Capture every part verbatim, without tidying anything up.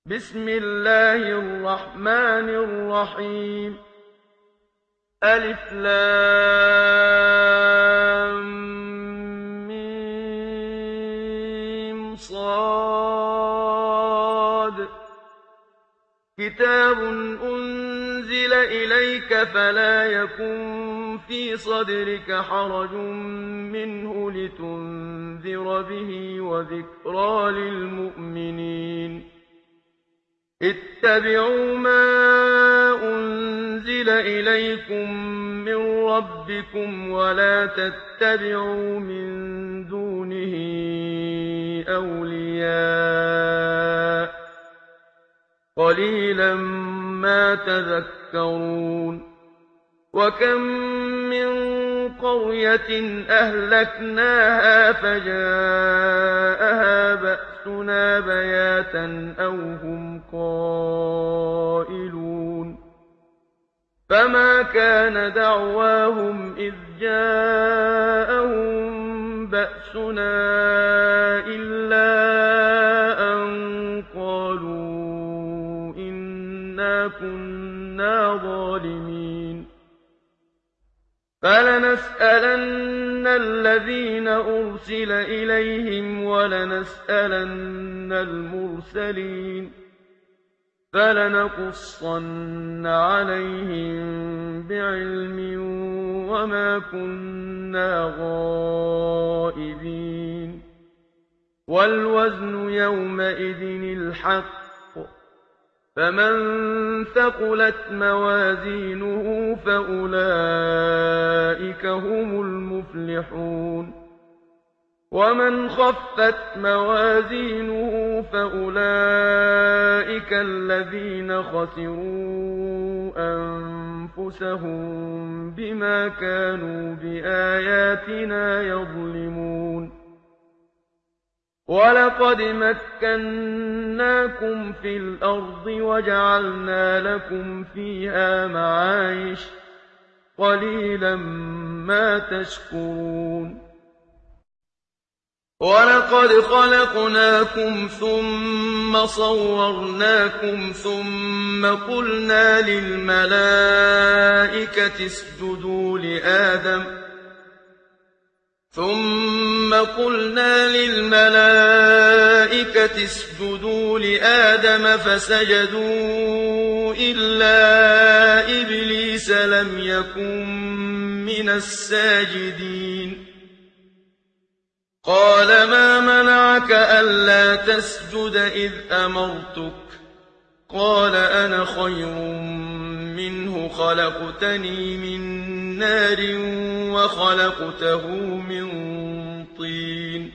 بسم الله الرحمن الرحيم ألف لام ميم صاد كتاب أنزل إليك فلا يكن في صدرك حرج منه لتنذر به وذكرى للمؤمنين اتبعوا ما أنزل إليكم من ربكم ولا تتبعوا من دونه أولياء قليلا ما تذكرون وكم من قرية أهلكناها فجاءها بأسنا بياتا أو هم قائلون فما كان دعواهم إذ جاءهم بأسنا إلا أن قالوا إنا كنا ظالمين فلنسألن الذين أرسل إليهم ولنسألن المرسلين فلنقصن عليهم بعلم وما كنا غائبين والوزن يومئذ الحق فمن ثقلت موازينه فأولئك هم المفلحون ومن خفت موازينه فأولئك الذين خسروا أنفسهم بما كانوا بآياتنا يظلمون ولقد مكناكم في الأرض وجعلنا لكم فيها معايش قليلا ما تشكرون ولقد خلقناكم ثم صورناكم ثم قلنا للملائكة اسجدوا لآدم ثم قلنا للملائكة اسجدوا لآدم فسجدوا إلا إبليس لم يكن من الساجدين قال ما منعك ألا تسجد إذ أمرتك قال أنا خير منه خلقتني من نار وخلقته من طين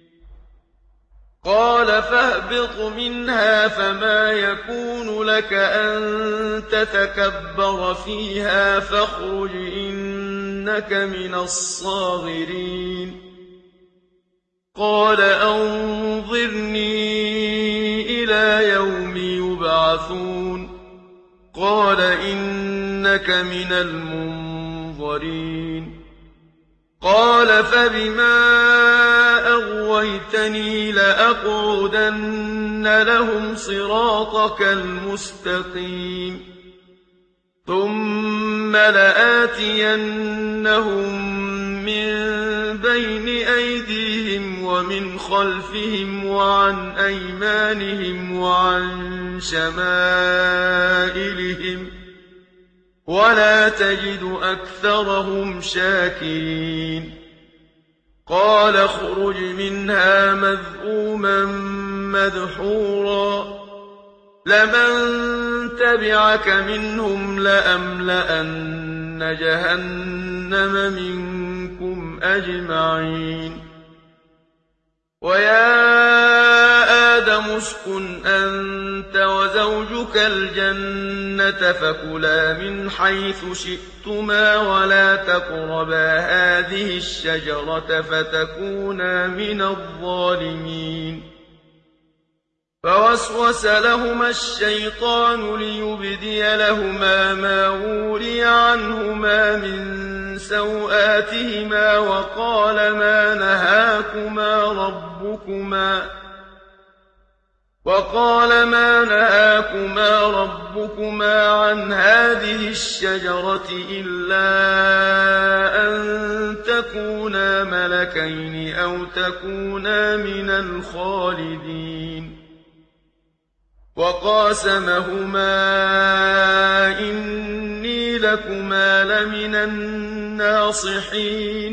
قال فاهبط منها فما يكون لك أن تتكبر فيها فاخرج إنك من الصاغرين قال أنظرني إلى يوم يبعثون قال إنك من المنظرين قال فبما أغويتني لأقعدن لهم صراطك المستقيم ثم لآتينهم من بين أيديهم ومن خلفهم وعن أيمانهم وعن شمائلهم ولا تجد أكثرهم شاكرين قال اخرج منها مذءوما مدحورا لمن تبعك منهم لأملأن جهنم منكم أجمعين ويا آدم اسكن أنت وزوجك الجنة فكلا من حيث شئتما ولا تقربا هذه الشجرة فتكونا من الظالمين فوسوس لهما الشيطان ليبدي لهما ما وري عنهما من سوآتهما وقال ما نهاكما ربكما وقال ما نهاكما ربكما عن هذه الشجرة إلا أن تكونا ملكين أو تكونا من الخالدين وقاسمهما إني لكما لمن الناصحين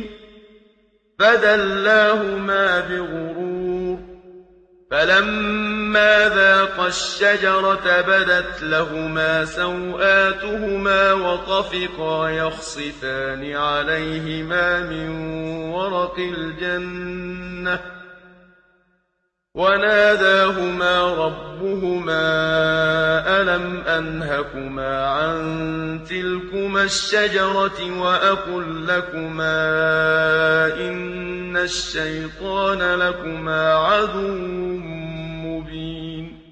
فدلاهما بغرور فلما ذاقا الشجرة بدت لهما سوآتهما وطفقا يخصفان عليهما من ورق الجنة وناداهما ربهما ألم أنهكما عن تلكما الشجرة وأقل لكما إن الشيطان لكما عدو مبين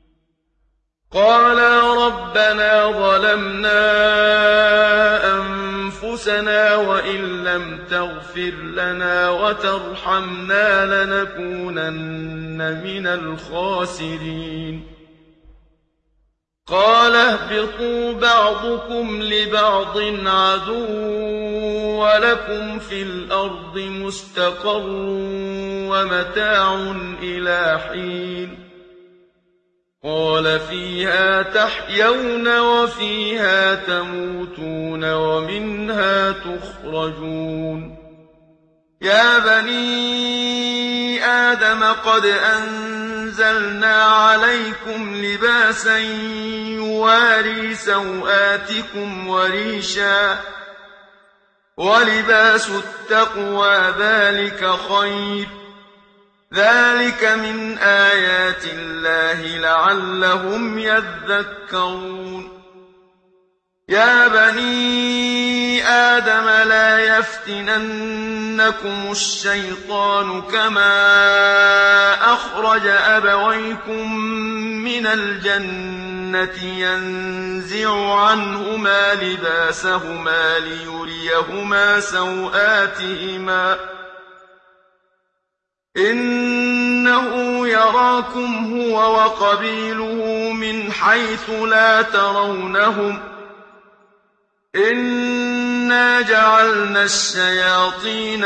قالا ربنا ظلمنا أنفسنا وإن لم تغفر لنا وترحمنا لنكونن من الخاسرين قال اهبطوا بعضكم لبعض عدو ولكم في الأرض مستقر ومتاع إلى حين قال فيها تحيون وفيها تموتون ومنها تخرجون يا بني آدم قد أنزلنا عليكم لباسا يواري سوآتكم وريشا ولباس التقوى ذلك خير ذلك من آيات الله لعلهم يذكرون يا بني آدم لا يفتننكم الشيطان كما أخرج أبويكم من الجنة ينزع عنهما لباسهما ليريهما سوآتهما إنه يراكم هو وقبيله من حيث لا ترونهم إنا جعلنا الشياطين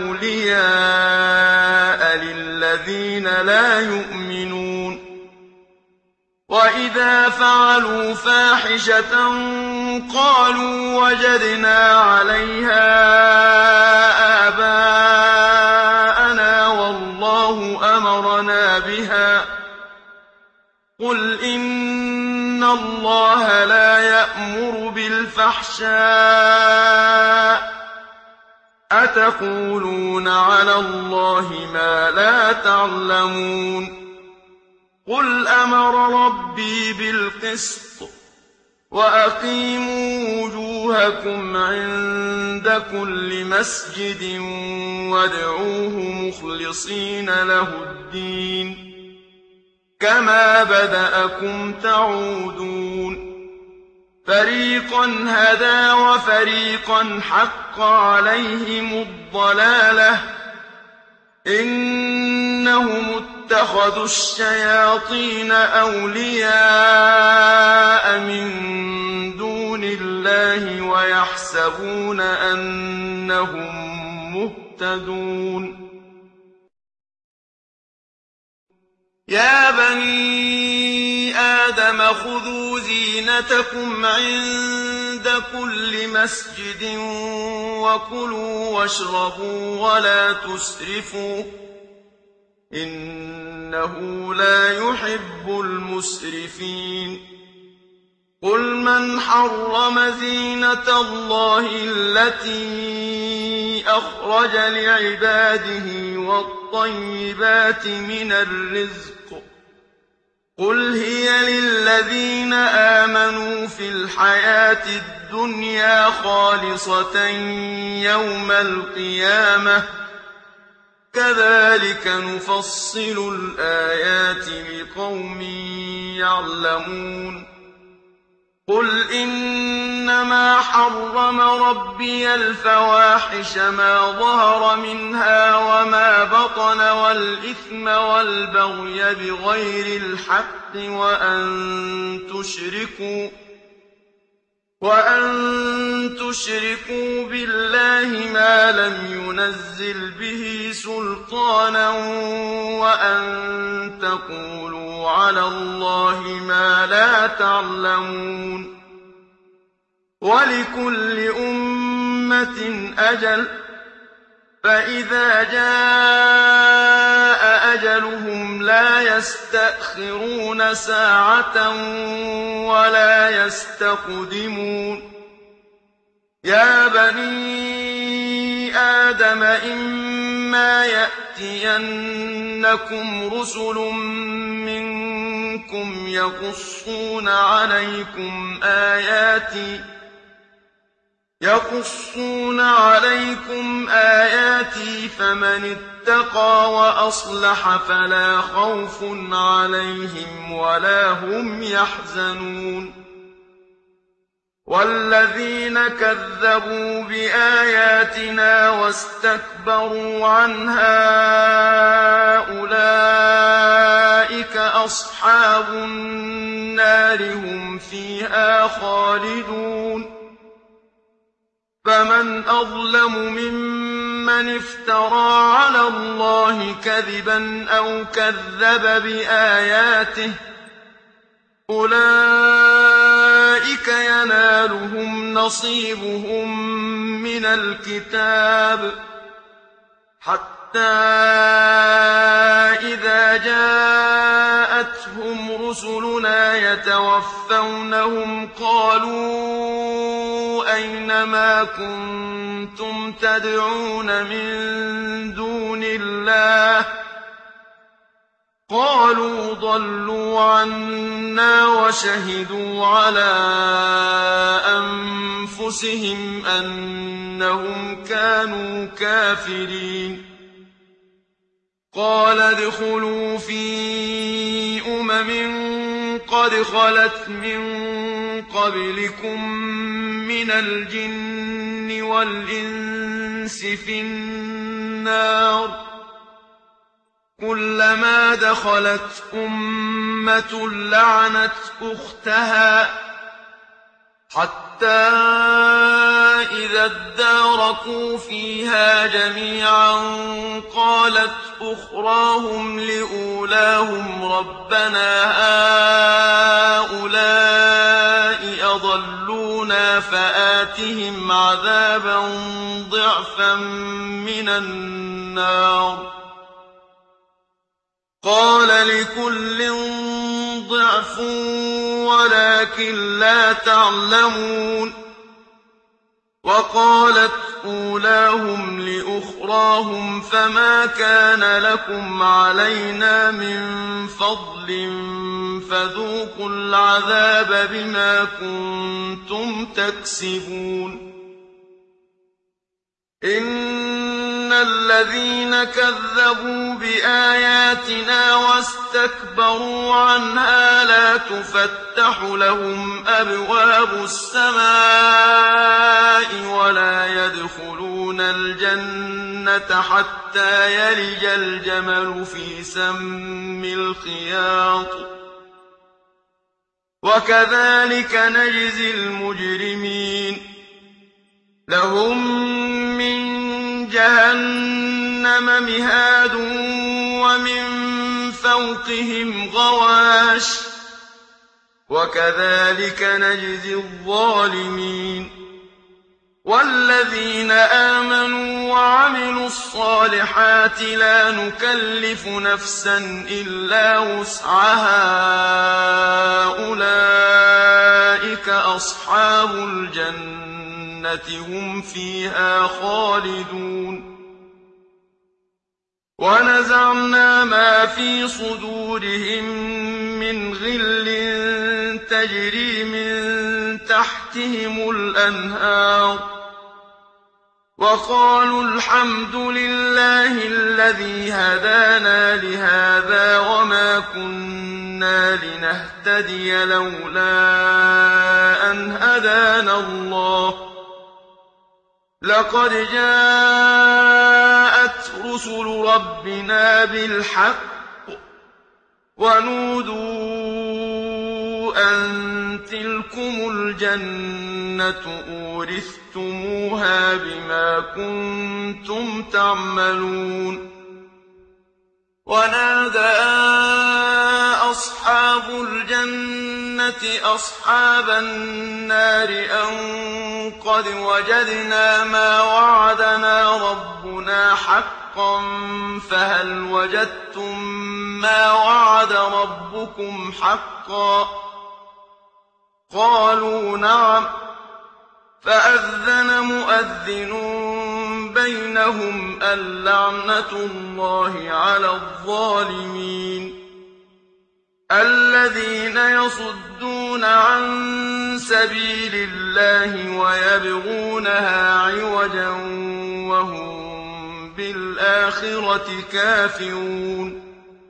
أولياء للذين لا يؤمنون وإذا فعلوا فاحشة قالوا وجدنا عليها آباءنا والله أمرنا بها قل إن الله لا يأمر بالفحشاء أتقولون على الله ما لا تعلمون قل أمر ربي بالقسط وأقيموا وجوهكم عند كل مسجد وادعوه مخلصين له الدين كما بدأكم تعودون فريقا هدى وفريقا حق عليهم الضلالة إنهم اتخذوا الشياطين أولياء من دون الله ويحسبون أنهم مهتدون يا بني آدم خذوا زينتكم عند كل مسجد وكلوا واشربوا ولا تسرفوا إنه لا يحب المسرفين قل من حرم زينة الله التي أخرج لعباده والطيبات من الرزق قل هي للذين آمنوا في الحياة الدنيا خالصة يوم القيامة كذلك نفصل الآيات لقوم يعلمون قُلْ إِنَّمَا حَرَّمَ رَبِّيَ الْفَوَاحِشَ مَا ظَهَرَ مِنْهَا وَمَا بَطَنَ وَالْإِثْمَ وَالْبَغْيَ بِغَيْرِ الْحَقِّ وَأَن تُشْرِكُوا وَأَن تُشْرِكُوا بِاللَّهِ مَا لَمْ يُنَزِّلْ بِهِ سُلْطَانًا وَأَن تَقُولُوا عَلَى اللَّهِ مَا لَا تَعْلَمُونَ وَلِكُلِّ أُمَّةٍ أَجَلٌ ۖ فَإِذَا جَاءَ أَجَلُهُمْ لَا يَسْتَأْخِرُونَ سَاعَةً وَلَا يَسْتَقْدِمُونَ يَا بَنِي آدَمَ إِمَّا يَأْتِيَنَّكُمْ رُسُلٌ مِّنكُمْ يَقُصُّونَ عَلَيْكُمْ آيَاتِي يَقُصُّونَ عَلَيْكُمْ آيَاتِي فَمَنِ اتَّقَىٰ وَأَصْلَحَ فَلَا خَوْفٌ عَلَيْهِمْ وَلَا هُمْ يَحْزَنُونَ وَالَّذِينَ كَذَّبُوا بِآيَاتِنَا وَاسْتَكْبَرُوا عَنْهَا أُولَٰئِكَ أَصْحَابُ النَّارِ ۖ هُمْ فِيهَا خَالِدُونَ فَمَنْ أَظْلَمُ مِمَّنِ افْتَرَىٰ عَلَى اللَّهِ كَذِبًا أَوْ كَذَّبَ بِآيَاتِهِ ۚ أُولَٰئِكَ يَنَالُهُمْ نَصِيبُهُم مِّنَ الْكِتَابِ حَتَّىٰ إِذَا جَاءَتْهُمْ رُسُلُنَا يَتَوَفَّوْنَهُمْ قَالُوا أَيْنَ مَا كُنتُمْ تَدْعُونَ مِن دُونِ اللَّهِ ۖ قَالُوا ضَلُّوا عَنَّا وَشَهِدُوا عَلَىٰ أَنفُسِهِمْ أَنَّهُمْ كَانُوا كَافِرِينَ قَالَ ادْخُلُوا فِي أُمَمٍ قَدْ خَلَتْ مِن قَبْلِكُم مِّنَ الْجِنِّ وَالْإِنسِ فِي النَّارِ ۖ كُلَّمَا دَخَلَتْ أُمَّةٌ لَّعَنَتْ أُخْتَهَا حَتَّىٰ إِذَا ادَّارَكُوا فِيهَا جَمِيعًا قَالَتْ أُخْرَاهُمْ لِأُولَاهُمْ رَبَّنَا هَٰؤُلَاءِ أَضَلُّونَا فَآتِهِمْ عَذَابًا ضِعْفًا مِّنَ النَّارِ ۖ قَالَ لِكُلٍّ ضِعْفٌ وَلَٰكِن لَّا تَعْلَمُونَ وَقَالَتْ أُولَاهُمْ لِأُخْرَاهُمْ فَمَا كَانَ لَكُمْ عَلَيْنَا مِن فَضْلٍ فَذُوقُوا الْعَذَابَ بِمَا كُنتُمْ تَكْسِبُونَ إِنَّ الَّذِينَ كَذَّبُوا بِآيَاتِنَا وَاسْتَكْبَرُوا عَنْهَا لَا تُفَتَّحُ لَهُمْ أَبْوَابُ السَّمَاءِ وَلَا يَدْخُلُونَ الْجَنَّةَ حَتَّىٰ يَلِجَ الْجَمَلُ فِي سَمِّ الْخِيَاطِ ۚ وَكَذَٰلِكَ نَجْزِي الْمُجْرِمِينَ لَهُم مِّن جَهَنَّمَ مِهَادٌ وَمِن فَوْقِهِمْ غَوَاشٍ ۚ وَكَذَٰلِكَ نَجْزِي الظَّالِمِينَ وَالَّذِينَ آمَنُوا وَعَمِلُوا الصَّالِحَاتِ لَا نُكَلِّفُ نَفْسًا إِلَّا وُسْعَهَا أُولَٰئِكَ أَصْحَابُ الْجَنَّةِ هُمْ فِيهَا خَالِدُونَ وَنَزَعْنَا مَا فِي صُدُورِهِم مِّنْ غِلٍّ تَجْرِي مِن تَحْتِهِمُ الْأَنْهَارُ وقالوا الحمد لله الذي هدانا لهذا وما كنا لنهتدي لولا أن هدانا الله لقد جاءت رسل ربنا بالحق ونودوا أن تلكم الجنة أورثتموها بما كنتم تعملون ونادى أصحاب الجنة أصحاب النار أن قد وجدنا ما وعدنا ربنا حقا فهل وجدتم ما وعد ربكم حقا قالوا نعم فأذن مؤذن بينهم اللعنة الله على الظالمين الذين يصدون عن سبيل الله ويبغونها عوجا وهم بالآخرة كافرون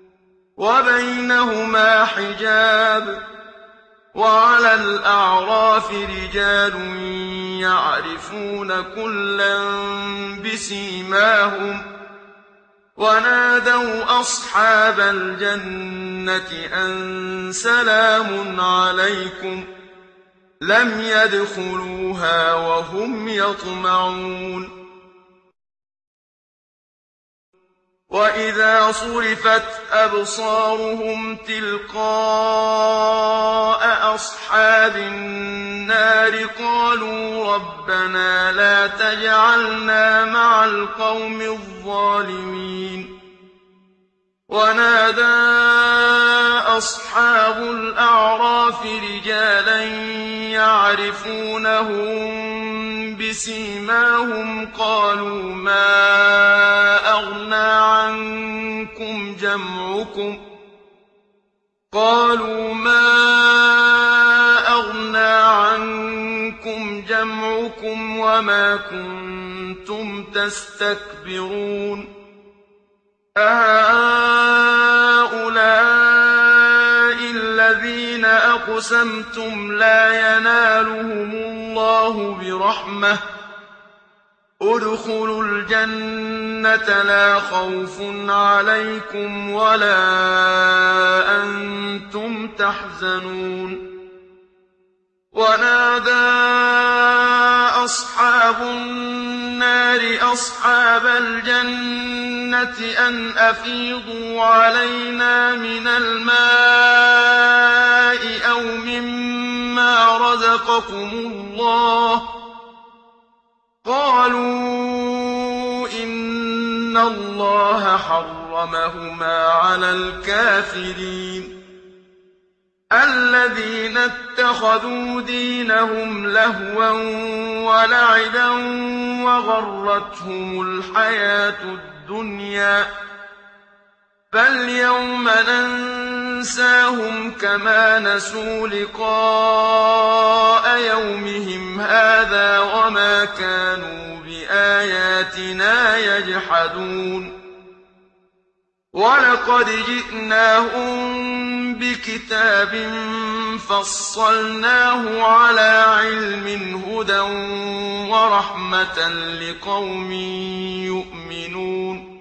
وبينهما حجاب وعلى الأعراف رجال يعرفون كلا بسيماهم ونادوا أصحاب الجنة أن سلام عليكم لم يدخلوها وهم يطمعون وإذا صرفت أبصارهم تلقاء أصحاب النار قالوا ربنا لا تجعلنا مع القوم الظالمين ونادى أصحاب الأعراف رجالا يعرفونهم بسيماهم قالوا ما أغنى عنكم جمعكم قالوا ما أغنى عنكم جمعكم وما كنتم تستكبرون أهؤلاء الذين أقسمتم لا ينالهم الله برحمة ادخلوا الجنة لا خوف عليكم ولا أنتم تحزنون ونادى أصحاب النار أصحاب الجنة أن أفيضوا علينا من الماء أو مما رزقكم الله قالوا إن الله حرمهما على الكافرين الذين اتخذوا دينهم لهوا ولعبا وغرتهم الحياة الدنيا فاليوم ننساهم كما نسوا لقاء يومهم هذا وما كانوا بآياتنا يجحدون ولقد جئناهم بكتاب فصلناه على علم هدى ورحمة لقوم يؤمنون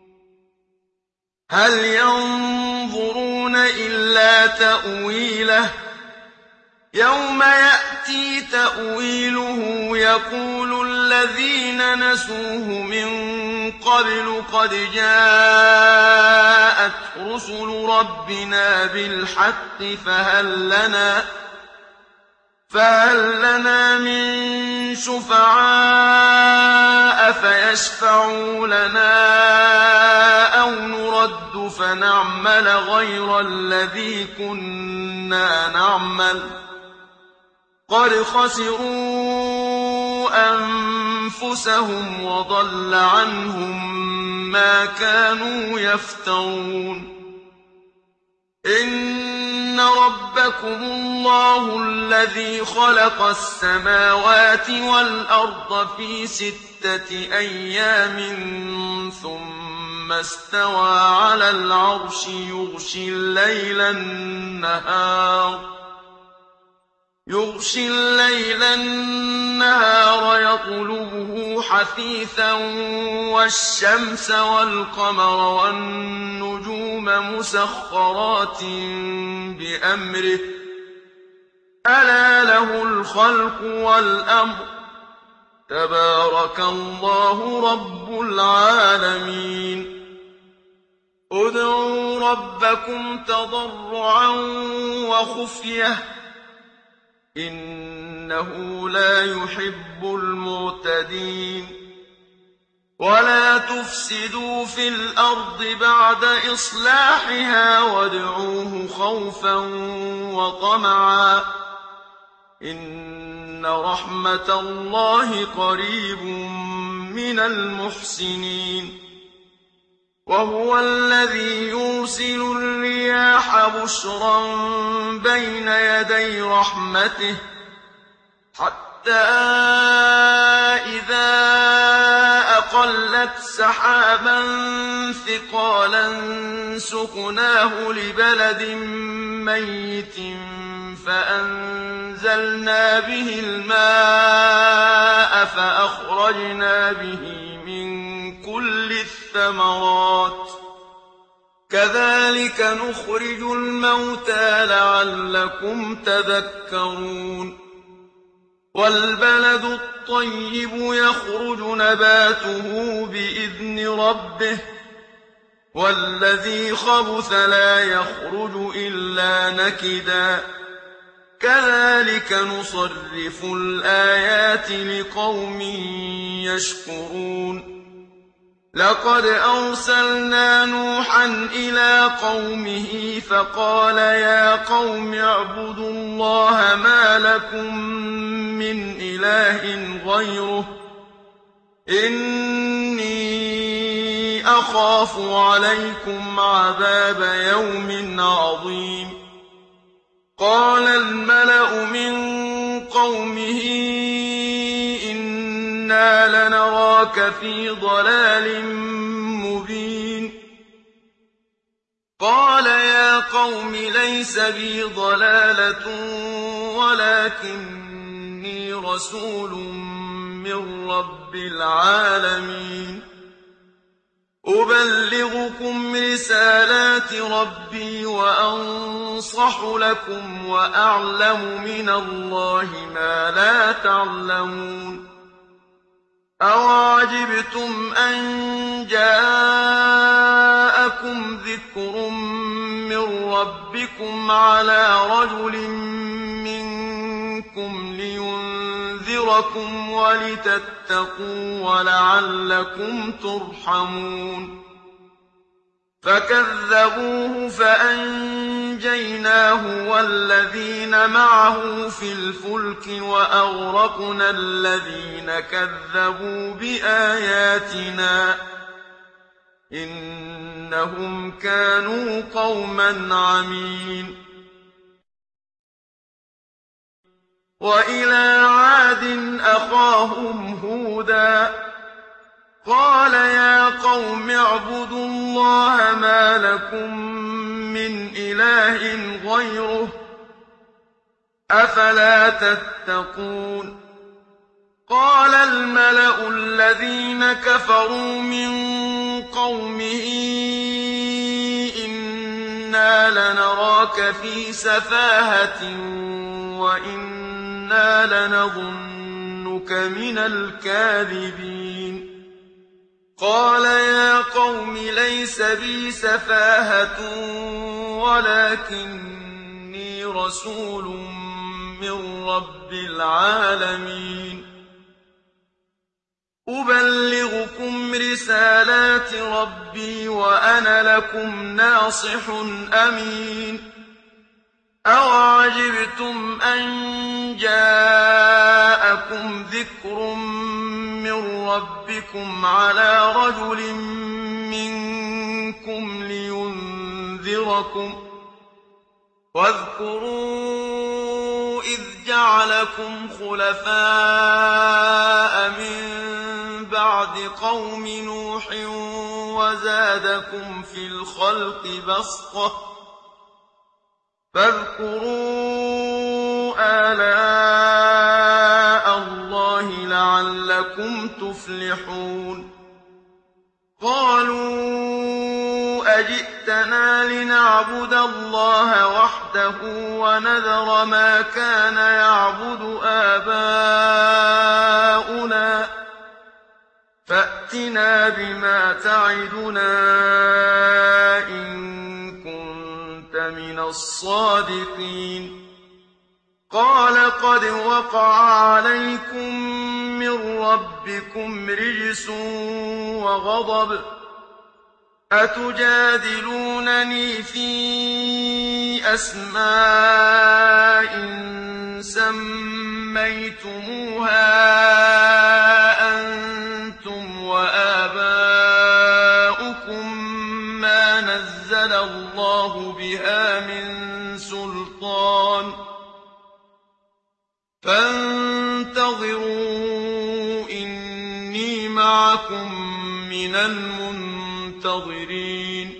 هل ينظرون إلا تأويله يوم يأتي تأويله يقول الذين نسوه من قبل قد جاءت رسل ربنا بالحق فهل لنا فهل لنا من شفعاء فيشفعوا لنا أو نرد فنعمل غير الذي كنا نعمل قد خسروا أنفسهم وضل عنهم ما كانوا يفترون إن رَبَّكُمُ اللَّهُ الَّذِي خَلَقَ السَّمَاوَاتِ وَالْأَرْضَ فِي سِتَّةِ أَيَّامٍ ثُمَّ اسْتَوَىٰ عَلَى الْعَرْشِ يُغْشِي اللَّيْلَ النَّهَارَ يُغْشِي اللَّيْلَ النَّهَارَ يَطْلُبُهُ حَثِيثًا وَالشَّمْسَ وَالْقَمَرَ وَالنُّجُومَ مُسَخَّرَاتٍ بِأَمْرِهِ ۗ أَلَا لَهُ الْخَلْقُ وَالْأَمْرُ ۗ تَبَارَكَ اللَّهُ رَبُّ الْعَالَمِينَ ادْعُوا رَبَّكُمْ تَضَرُّعًا وَخُفْيَةً إِنَّهُ لَا يُحِبُّ الْمُعْتَدِينَ وَلَا تُفْسِدُوا فِي الْأَرْضِ بَعْدَ إِصْلَاحِهَا وَادْعُوهُ خَوْفًا وَطَمَعًا ۚ إِنَّ رَحْمَتَ اللَّهِ قَرِيبٌ مِّنَ الْمُحْسِنِينَ وَهُوَ الَّذِي يُرْسِلُ الرِّيَاحَ بُشْرًا بَيْنَ يَدَيْ رَحْمَتِهِ حَتَّىٰ إِذَا أَقَلَّتْ سَحَابًا ثِقَالًا سُقْنَاهُ لِبَلَدٍ مَّيِّتٍ فَأَنزَلْنَا بِهِ الْمَاءَ فَأَخْرَجْنَا بِهِ مِن كُلِّ الثَّمَرَاتِ ۚ كَذَٰلِكَ نُخْرِجُ الْمَوْتَىٰ لَعَلَّكُمْ تَذَكَّرُونَ وَالْبَلَدُ الطَّيِّبُ يَخْرُجُ نَبَاتُهُ بِإِذْنِ رَبِّهِ ۖ وَالَّذِي خَبُثَ لَا يَخْرُجُ إِلَّا نَكِدًا ۚ كَذَٰلِكَ نُصَرِّفُ الْآيَاتِ لِقَوْمٍ يَشْكُرُونَ لَقَدْ أَرْسَلْنَا نُوحًا إِلَىٰ قَوْمِهِ فَقَالَ يَا قَوْمِ اعْبُدُوا اللَّهَ مَا لَكُم مِّنْ إِلَٰهٍ غَيْرُهُ إِنِّي أَخَافُ عَلَيْكُمْ عَذَابَ يَوْمٍ عَظِيمٍ قَالَ الْمَلَأُ مِن قَوْمِهِ إِنَّا لَنَرَاكَ فِي ضَلَالٍ مُّبِينٍ قَالَ يَا قَوْمِ لَيْسَ بِي ضَلَالَةٌ وَلَٰكِنِّي رَسُولٌ مِّن رَّبِّ الْعَالَمِينَ أُبَلِّغُكُمْ رِسَالَاتِ رَبِّي وَأَنصَحُ لَكُمْ وَأَعْلَمُ مِنَ اللَّهِ مَا لَا تَعْلَمُونَ أَوَعَجِبْتُمْ أَن جَاءَكُمْ ذِكْرٌ مِّن رَّبِّكُمْ عَلَىٰ رَجُلٍ مِّنكُمْ لِيُنذِرَكُمْ وَلِتَتَّقُوا وَلَعَلَّكُمْ تُرْحَمُونَ فَكَذَّبُوهُ فَأَنجَيْنَاهُ وَالَّذِينَ مَعَهُ فِي الْفُلْكِ وَأَغْرَقْنَا الَّذِينَ كَذَّبُوا بِآيَاتِنَا ۚ إِنَّهُمْ كَانُوا قَوْمًا عَمِينَ وَإِلَىٰ عَادٍ أَخَاهُمْ هُودًا قَالَ يَا قَوْمِ اعْبُدُوا اللَّهَ مَا لَكُم مِّنْ إِلَٰهٍ غَيْرُهُ ۖ أَفَلَا تَتَّقُونَ قَالَ الْمَلَأُ الَّذِينَ كَفَرُوا مِن قَوْمِهِ إِنَّا لَنَرَاكَ فِي سَفَاهَةٍ وَإِنَّا لَنَظُنُّكَ مِنَ الْكَاذِبِينَ قَالَ يَا قَوْمِ لَيْسَ بِي سَفَاهَةٌ وَلَٰكِنِّي رَسُولٌ مِّن رَّبِّ الْعَالَمِينَ أُبَلِّغُكُمْ رِسَالَاتِ رَبِّي وَأَنَا لَكُمْ نَاصِحٌ أَمِينٌ أَوَعَجِبْتُمْ أَن جَاءَكُمْ ذِكْرٌ مِّن رَّبِّكُمْ عَلَىٰ رَجُلٍ مِّنكُمْ لِيُنذِرَكُمْ ۚ واذكروا إذ جعلكم خلفاء من بعد قوم نوح وزادكم في الخلق بسطة فاذكروا آلاء الله لعلكم تفلحون قالوا أجئتنا لنعبد الله وحده ونذر ما كان يعبد آباؤنا فأتنا بما تعدنا إن كنت من الصادقين قال قد وقع عليكم من ربكم رجس وغضب أتجادلونني في أسماء سميتموها أنتم وآباؤكم ما نزل الله بها من سلطان فانتظروا إني معكم من المنتظرين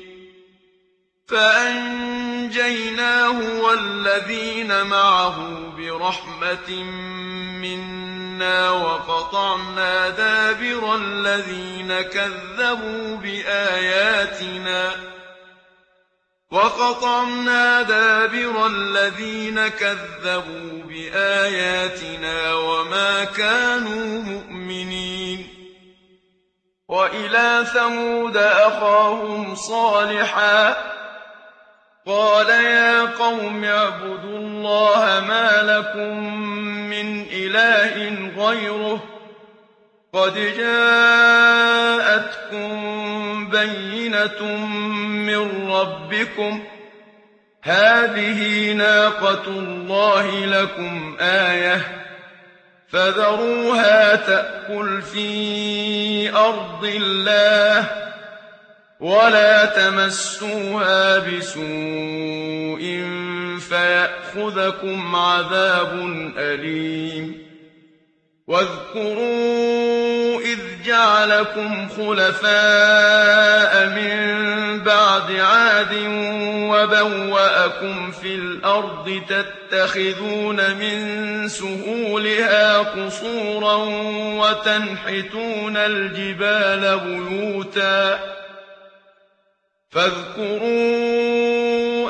فأنجيناه والذين معه برحمة منا وقطعنا دابر الذين كذبوا بآياتنا وقطعنا دابر الذين كذبوا بآياتنا وما كانوا مؤمنين وإلى ثمود أخاهم صالحا قال يا قوم اعبدوا الله ما لكم من إله غيره قد جاءتكم بينة من ربكم هذه ناقة الله لكم آية فذروها تأكل في أرض الله ولا تمسوها بسوء فيأخذكم عذاب أليم واذكروا إذ جعلكم خلفاء من بعد عاد وبوأكم في الأرض تتخذون من سهولها قصورا وتنحتون الجبال بيوتا فاذكروا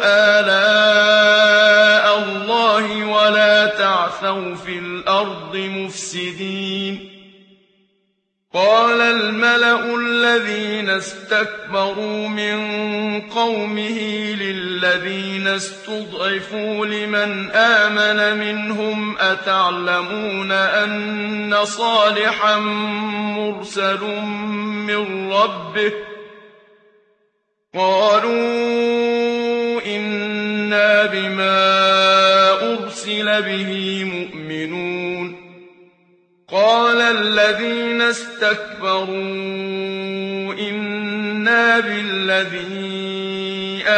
آلاء الله ولا تعثوا في الأرض مفسدين قال الملأ الذين استكبروا من قومه للذين استضعفوا لمن آمن منهم أتعلمون أن صالحا مرسل من ربه قالوا إنا بما أرسل به مؤمنون قال الذين استكبروا إنا بالذي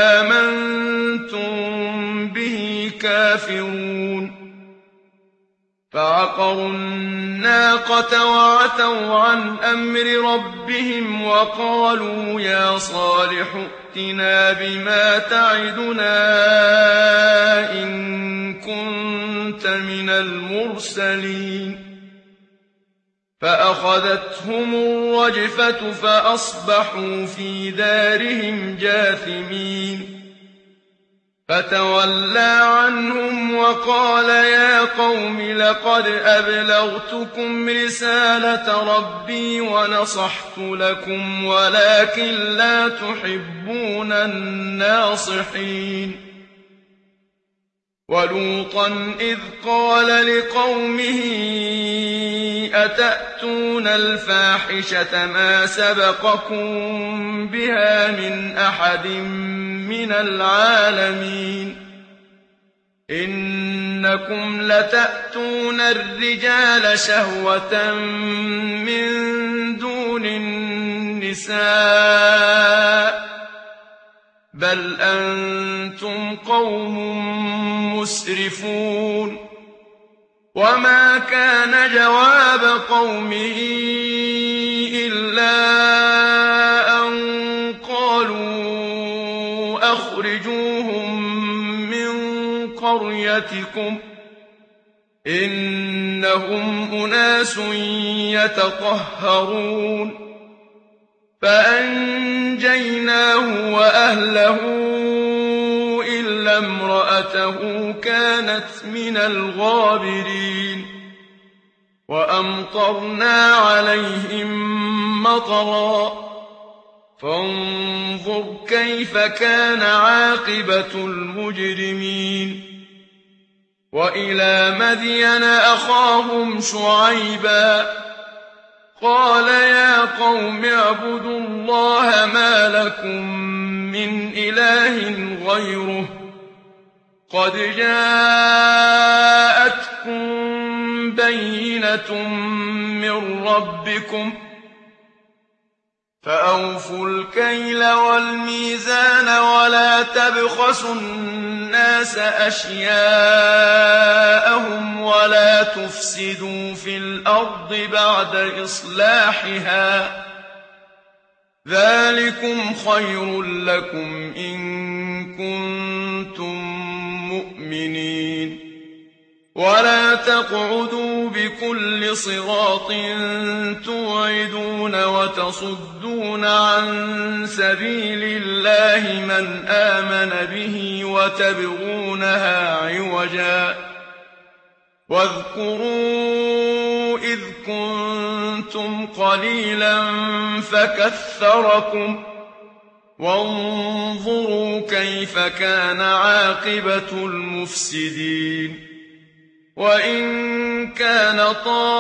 آمنتم به كافرون فعقروا الناقة وعتوا عن أمر ربهم وقالوا يا صالح ائتنا بما تعدنا إن كنت من المرسلين فأخذتهم الرجفة فأصبحوا في دارهم جاثمين فتولى عنهم وقال يا قوم لقد أبلغتكم رسالة ربي ونصحت لكم ولكن لا تحبون الناصحين ولوطا إذ قال لقومه أتأتون الفاحشة ما سبقكم بها من أحد من العالمين إنكم لتأتون الرجال شهوة من دون النساء بل أنتم قوم مسرفون وما كان جواب قومه إلا أن قالوا أخرجوهم من قريتكم إنهم أناس يتطهرون فأنجيناه وأهله إلا امرأته كانت من الغابرين وأمطرنا عليهم مطرا فانظر كيف كان عاقبة المجرمين وإلى مدين أخاهم شعيبا قال يا قوم اعبدوا الله ما لكم من إله غيره قد جاءتكم بينة من ربكم فأوفوا الكيل والميزان ولا تبخسوا الناس أشياءهم ولا تفسدوا في الأرض بعد إصلاحها ذلكم خير لكم إن كنتم مؤمنين ولا تقعدوا بكل صراط توعدون وتصدون عن سبيل الله من آمن به وتبغونها عوجا واذكروا إذ كنتم قليلا فكثركم وانظروا كيف كان عاقبة المفسدين وإن كان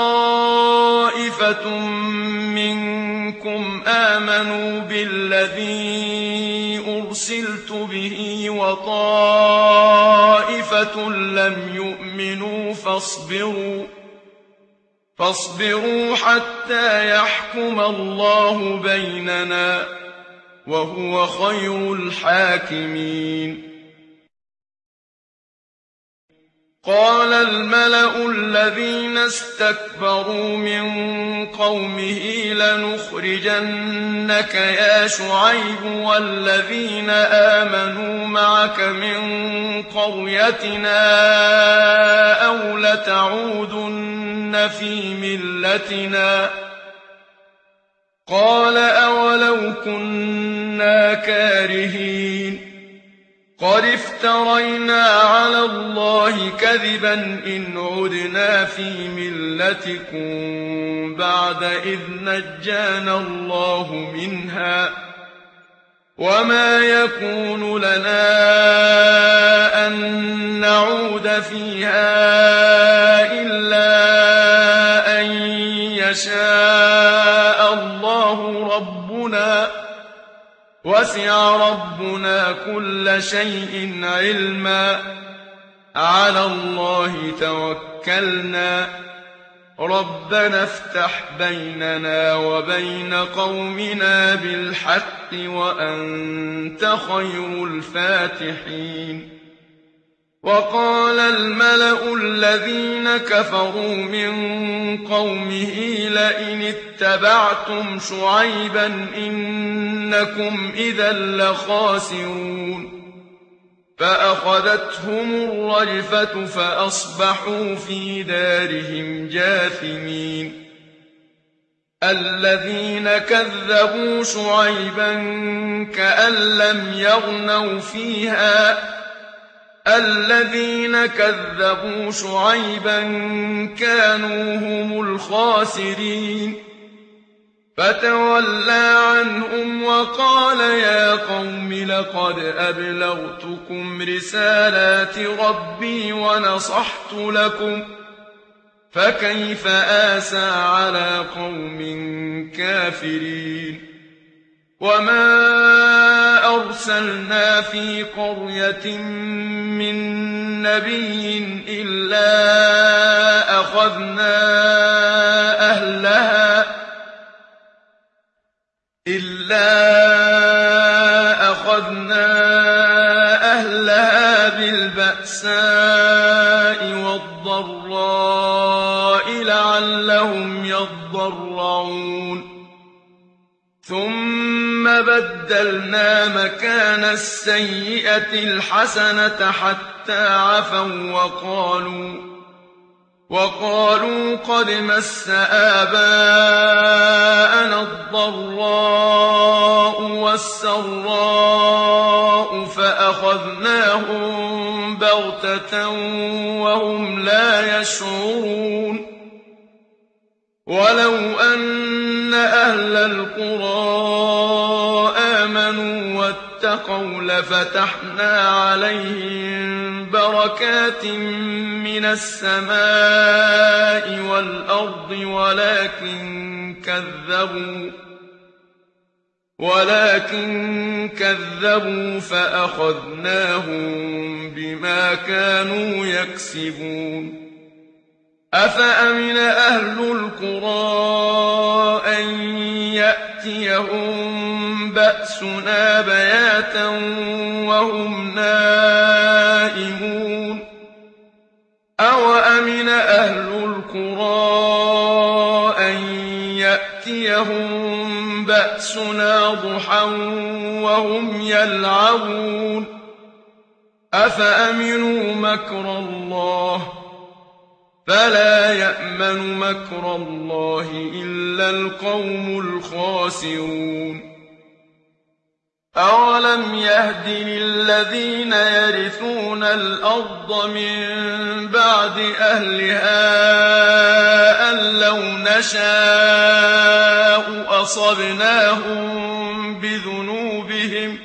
طائفة منكم آمنوا بالذي أرسلت به وطائفة لم يؤمنوا فاصبروا فاصبروا حتى يحكم الله بيننا وهو خير الحاكمين قال الملأ الذين استكبروا من قومه لنخرجنك يا شعيب والذين آمنوا معك من قريتنا أو لتعودن في ملتنا قال أولو كنا كارهين قد افترينا على الله كذبا إن عدنا في ملتكم بعد إذ نجانا الله منها وما يكون لنا أن نعود فيها إلا أن يشاء الله ربنا وسع ربنا كل شيء علما على الله توكلنا ربنا افتح بيننا وبين قومنا بالحق وأنت خير الفاتحين وقال الملأ الذين كفروا من قومه لئن اتبعتم شعيبا إنكم إذا لخاسرون فأخذتهم الرجفة فأصبحوا في دارهم جاثمين الذين كذبوا شعيبا كأن لم يغنوا فيها الذين كذبوا شعيبا كانوا هم الخاسرين فتولى عنهم وقال يا قوم لقد أبلغتكم رسالات ربي ونصحت لكم فكيف آسى على قوم كافرين وما أرسلنا في قرية من نبي إلا أخذنا أهلها إلا أخذنا بالبأساء والضراء لعلهم يضرعون ثم بدلنا مكان السيئة الحسنة حتى عفوا وقالوا وقالوا قد مس آباءنا الضراء والسراء فأخذناهم بغتة وهم لا يشعرون ولو أن أهل القرى آمنوا واتقوا لفتحنا عليهم بركات من السماء والأرض ولكن كذبوا ولكن كذبوا فأخذناهم بما كانوا يكسبون أفأمن أهل القرى أن يأتيهم بأسنا بياتا وهم نائمون أوأمن أهل القرى أن يأتيهم بأسنا ضحى وهم يلعبون أفأمنوا مكر الله فلا يأمن مكر الله إلا القوم الخاسرون أولم يهد للذين يرثون الأرض من بعد أهلها أن لو نشاء أصبناهم بذنوبهم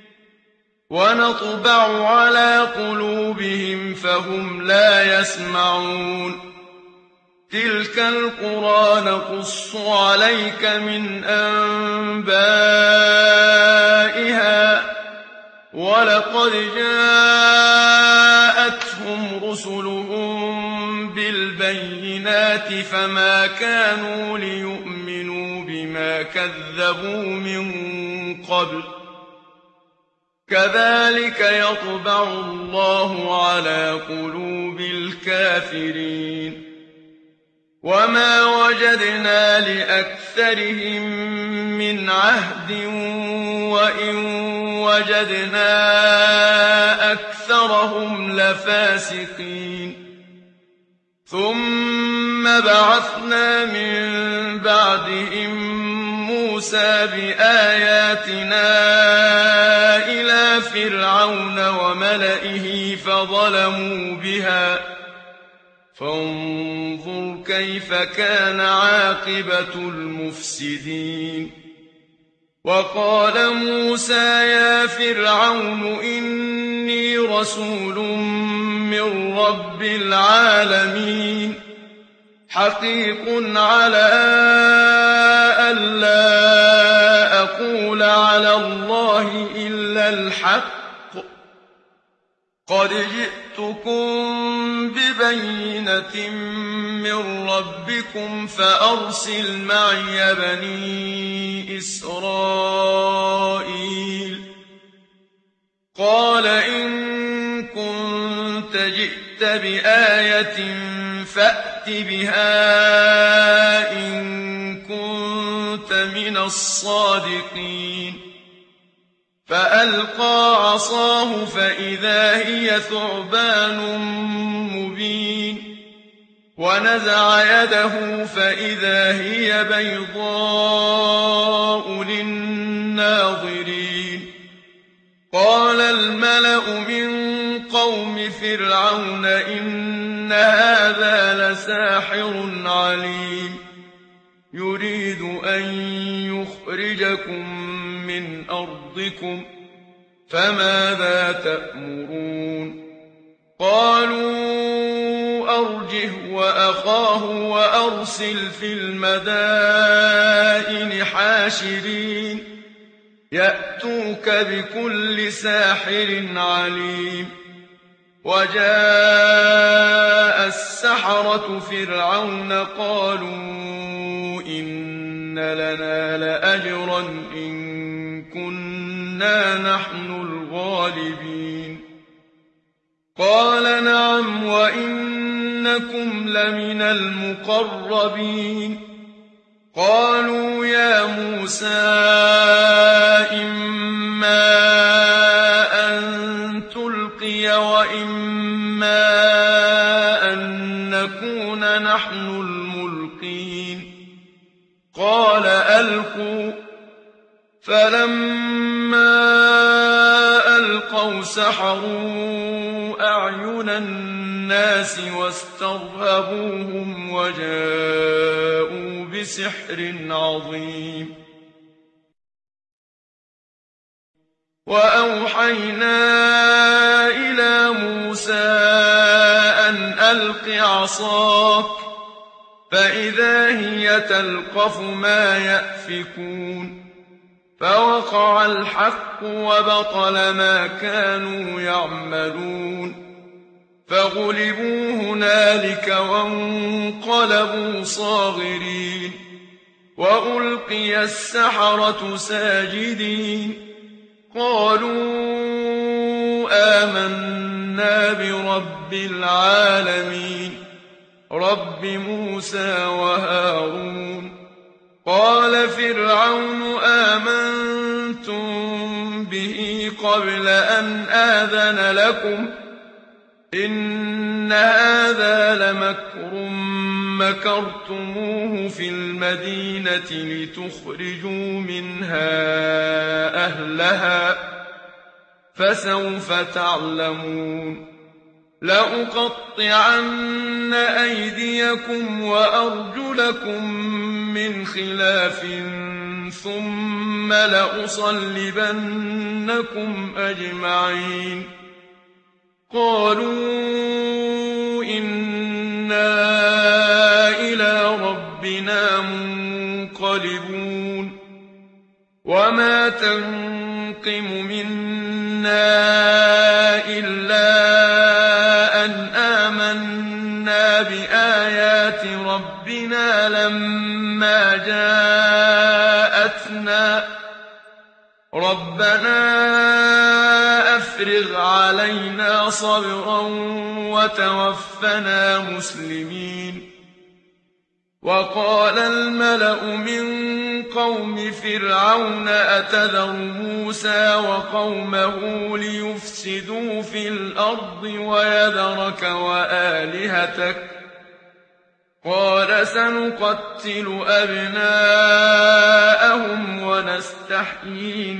ونطبع على قلوبهم فهم لا يسمعون تلك القرى نقص عليك من أنبائها ولقد جاءتهم رسلهم بالبينات فما كانوا ليؤمنوا بما كذبوا من قبل كذلك يطبع الله على قلوب الكافرين وما وجدنا لأكثرهم من عهد وإن وجدنا أكثرهم لفاسقين ثم بعثنا من بعدهم موسى بآياتنا إلى فرعون وملئه فظلموا بها فانظر كيف كان عاقبة المفسدين وقال موسى يا فرعون إني رسول من رب العالمين حقيق على ألا أقول على الله إلا الحق قد جئتكم ببينة من ربكم فأرسل معي بني إسرائيل قال إن كنت جئت بآية فأت بها إن كنت من الصادقين فألقى عصاه فإذا هي ثعبان مبين ونزع يده فإذا هي بيضاء للناظرين قال الملأ من قوم فرعون إن هذا لساحر عليم يريد أن يخرجكم من أرضكم فماذا تأمرون قالوا أرجه وأخاه وأرسل في المدائن حاشرين يأتوك بكل ساحر عليم وجاء السحرة فرعون قالوا إن لنا لأجرا إن كنا نحن الغالبين قال نعم وإنكم لمن المقربين قالوا يا موسى إما أن تلقي وإما أن نكون نحن الملقين قال ألقوا فلما ألقوا سحروا أعين الناس واسترهبوهم وجاءوا بسحر عظيم وأوحينا إلى موسى أن ألق عصاك فإذا هي تلقف ما يأفكون فوقع الحق وبطل ما كانوا يعملون فغلبوا هنالك وانقلبوا صاغرين وألقي السحرة ساجدين قالوا آمنا برب العالمين رب موسى وهارون قال فرعون آمنتم به قبل أن آذن لكم إن هذا لمكر مكرتموه في المدينة لتخرجوا منها أهلها فسوف تعلمون لأقطعن أيديكم وأرجلكم من خلاف ثم لأصلبنكم أجمعين قالوا إنا إلى ربنا منقلبون وما تنقم منا إلا أن آمنا بآيات ربنا لما جاءتنا ربنا أفرغ علينا صبرا وتوفنا مسلمين وقال الملأ من قوم فرعون أتذر موسى وقومه ليفسدوا في الأرض ويذرك وآلهتك قال سنقتل أبناءهم ونستحيي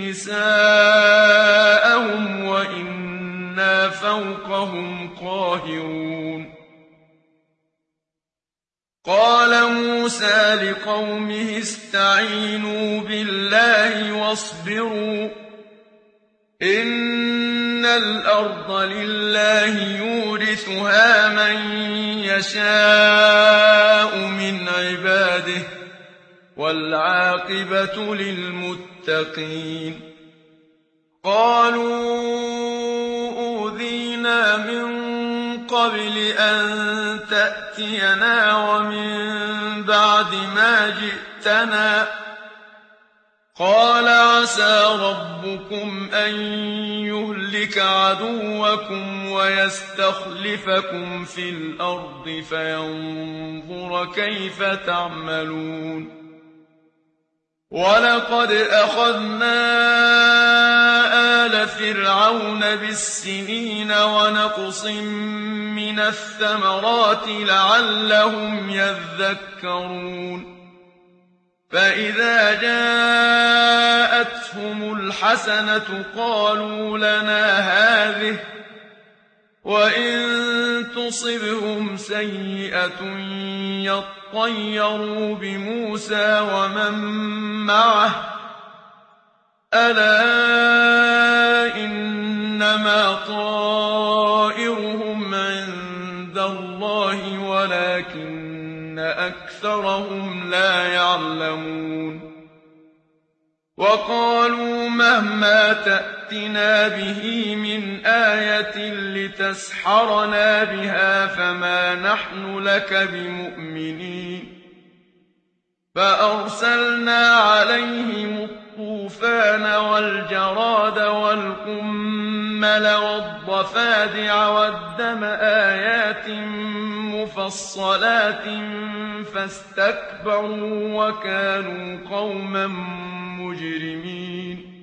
نساءهم وإنا فوقهم قاهرون قال موسى لقومه استعينوا بالله واصبروا إن الأرض لله يورثها من يشاء من عباده والعاقبة للمتقين قالوا أوذينا من قبل أن تأتينا ومن بعد ما جئتنا قال عسى ربكم أن يهلك عدوكم ويستخلفكم في الأرض فينظر كيف تعملون ولقد أخذنا آل فرعون بالسنين ونقص من الثمرات لعلهم يذكرون فإذا جاءتهم الحسنة قالوا لنا هذه وإن تصبهم سيئة يطيروا بموسى ومن معه ألا إنما طائرهم عند الله ولكن أكثرهم لا يعلمون وقالوا مهما تأتنا به من آية لتسحرنا بها فما نحن لك بمؤمنين فأرسلنا عليهم الطوفان والجراد والقمل والنمل والضفادع والدم آيات مفصلات فاستكبروا وكانوا قوما مجرمين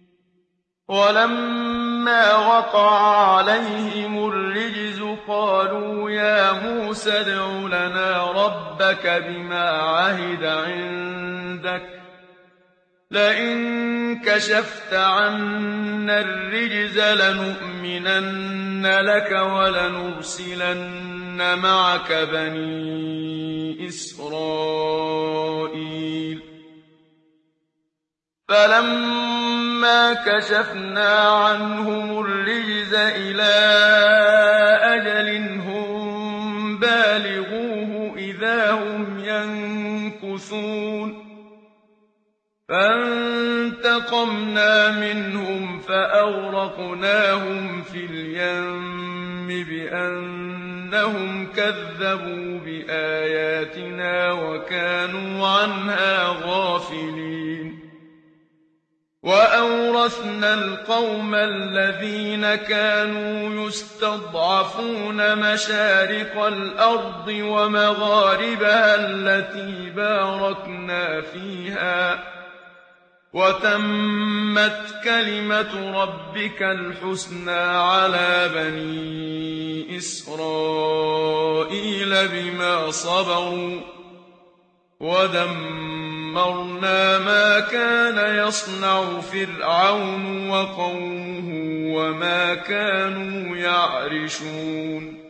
ولما وقع عليهم الرجز قالوا يا موسى ادع لنا ربك بما عهد عندك لئن كشفت عنا الرجز لنؤمنن لك ولنرسلن معك بني إسرائيل فلما كشفنا عنهم الرجز إلى أجل هم بالغوه إذا هم ينكثون فانتقمنا منهم فأغرقناهم في اليم بأنهم كذبوا بآياتنا وكانوا عنها غافلين وأورثنا القوم الذين كانوا يستضعفون مشارق الأرض ومغاربها التي باركنا فيها وتمت كلمة ربك الحسنى على بني إسرائيل بما صبروا ودمرنا ما كان يصنع فرعون وقومه وما كانوا يعرشون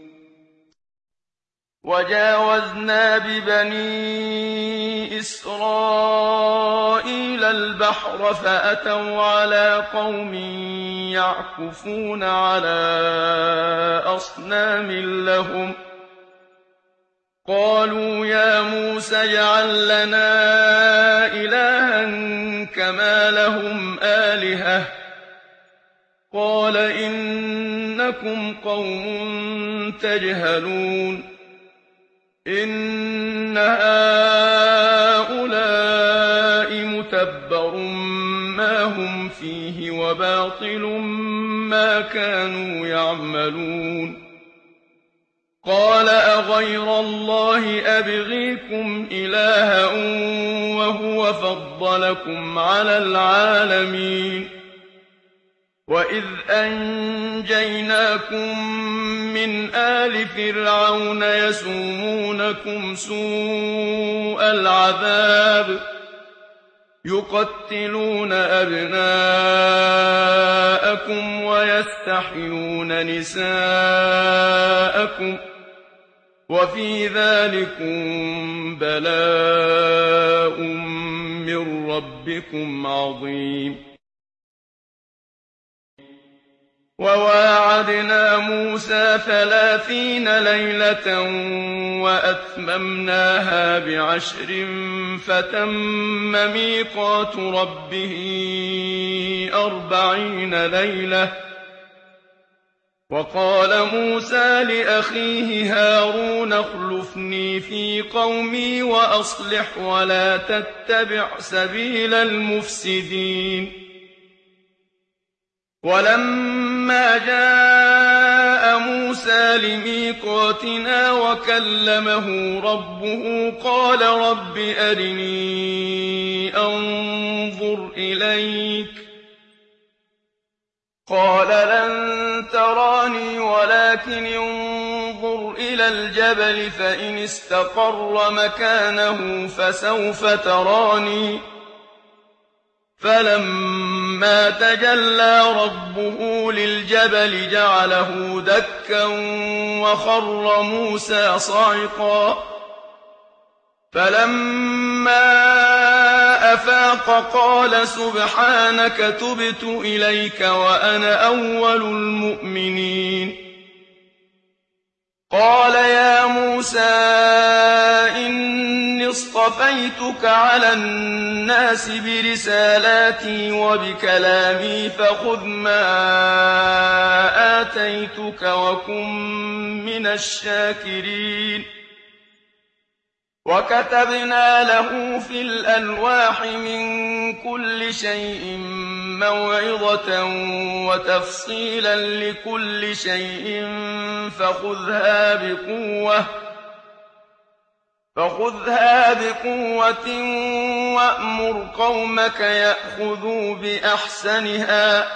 وجاوزنا ببني إسرائيل البحر فأتوا على قوم يعكفون على أصنام لهم قالوا يا موسى اجعل لنا إلها كما لهم آلهة قال إنكم قوم تجهلون إن هؤلاء متبر ما هم فيه وباطل ما كانوا يعملون قال أغير الله أبغيكم إلها وهو فضلكم على العالمين وإذ أنجيناكم من آل فرعون يسومونكم سوء العذاب يقتلون أبناءكم ويستحيون نساءكم وفي ذلكم بلاء من ربكم عظيم وواعدنا موسى ثلاثين ليلة وأتممناها بعشر فتم ميقات ربه أربعين ليلة وقال موسى لأخيه هارون اخلفني في قومي وأصلح ولا تتبع سبيل المفسدين ولما جاء موسى لميقاتنا وكلمه ربه قال رب أرني أنظر إليك قال لن تراني ولكن انظر إلى الجبل فإن استقر مكانه فسوف تراني فلما تجلى ربه للجبل جعله دكا وخر موسى صعقا فلما أفاق قال سبحانك تبت إليك وأنا أول المؤمنين قال يا موسى إني اصطفيتك على الناس برسالاتي وبكلامي فخذ ما آتيتك وكن من الشاكرين وكتبنا له في الألواح من كل شيء موعظة وتفصيلا لكل شيء فخذها بقوة فخذها بقوة وأمر قومك يأخذوا بأحسنها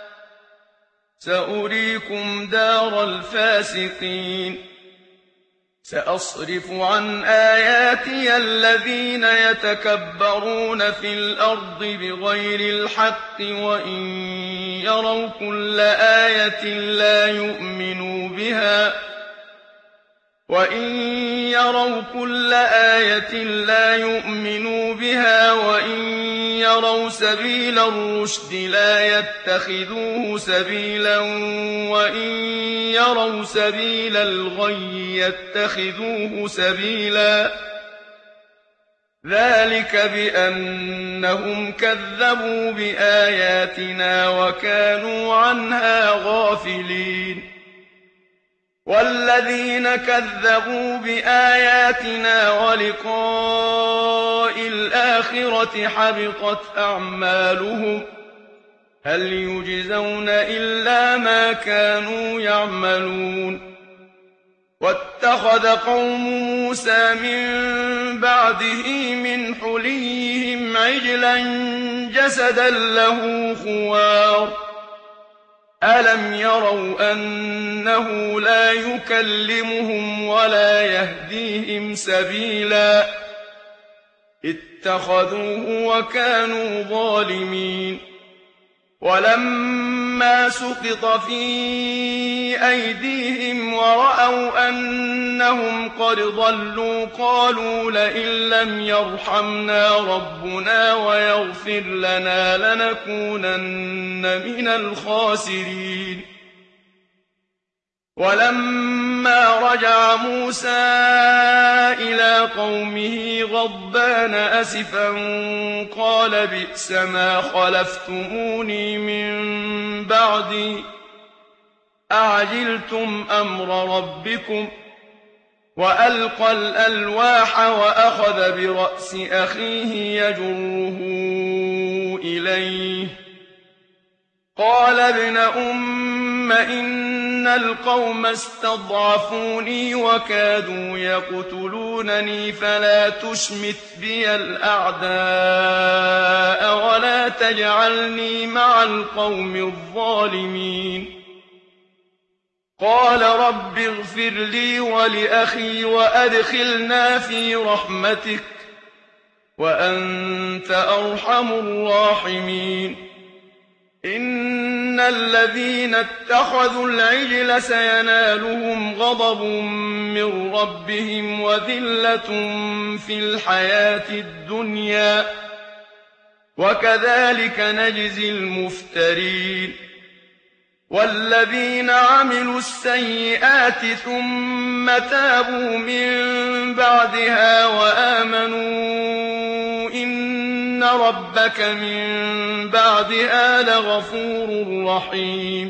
سأريكم دار الفاسقين سأصرف عن آياتي الذين يتكبرون في الأرض بغير الحق وإن يروا كل آية لا يؤمنوا بها وإن يروا كل آية لا يؤمنوا بها وإن يروا سبيل الرشد لا يتخذوه سبيلا وإن يروا سبيل الغي يتخذوه سبيلا ذلك بأنهم كذبوا بآياتنا وكانوا عنها غافلين والذين كذبوا بآياتنا ولقاء الآخرة حبطت أعمالهم هل يجزون إلا ما كانوا يعملون واتخذ قوم موسى من بعده من حليهم عجلا جسدا له خوار ألم يروا أنه لا يكلمهم ولا يهديهم سبيلا اتخذوه وكانوا ظالمين ولما سقط في أيديهم ورأوا أنهم قد ضلوا قالوا لئن لم يرحمنا ربنا ويغفر لنا لنكونن من الخاسرين ولما رجع موسى إلى قومه غضبان أسفا قال بئس ما خلفتموني من بعدي أعجلتم أمر ربكم وألقى الألواح وأخذ برأس أخيه يجره إليه قال ابن أم إن القوم استضعفوني وكادوا يقتلونني فلا تشمت بي الأعداء ولا تجعلني مع القوم الظالمين قال رب اغفر لي ولأخي وأدخلنا في رحمتك وأنت أرحم الراحمين إن الذين اتخذوا العجل سينالهم غضب من ربهم وذلة في الحياة الدنيا وكذلك نجزي المفترين والذين عملوا السيئات ثم تابوا من بعدها وآمنوا إن ربك من بعدها لغفور رحيم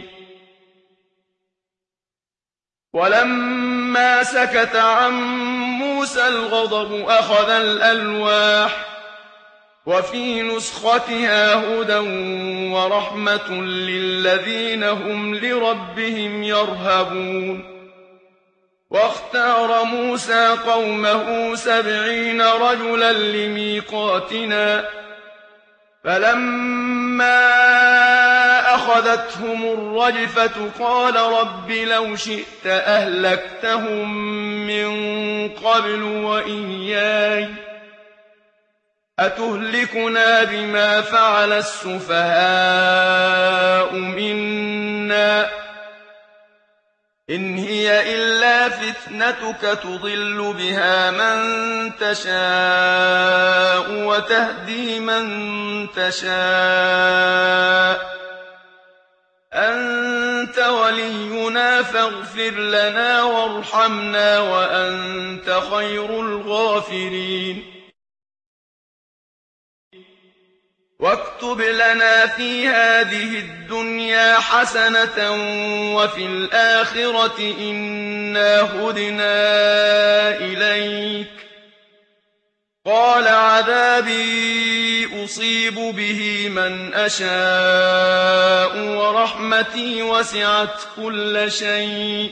ولما سكت عن موسى الغضب أخذ الألواح وفي نسختها هدى ورحمة للذين هم لربهم يرهبون واختار موسى قومه سبعين رجلا لميقاتنا فلما أخذتهم الرجفة قال رب لو شئت أهلكتهم من قبل وإياي أتهلكنا بما فعل السفهاء منا إن هي إلا فتنتك تضل بها من تشاء وتهدي من تشاء أنت ولينا فاغفر لنا وارحمنا وأنت خير الغافرين واكتب لنا في هذه الدنيا حسنة وفي الآخرة إنا هدنا إليك قال عذابي أصيب به من أشاء ورحمتي وسعت كل شيء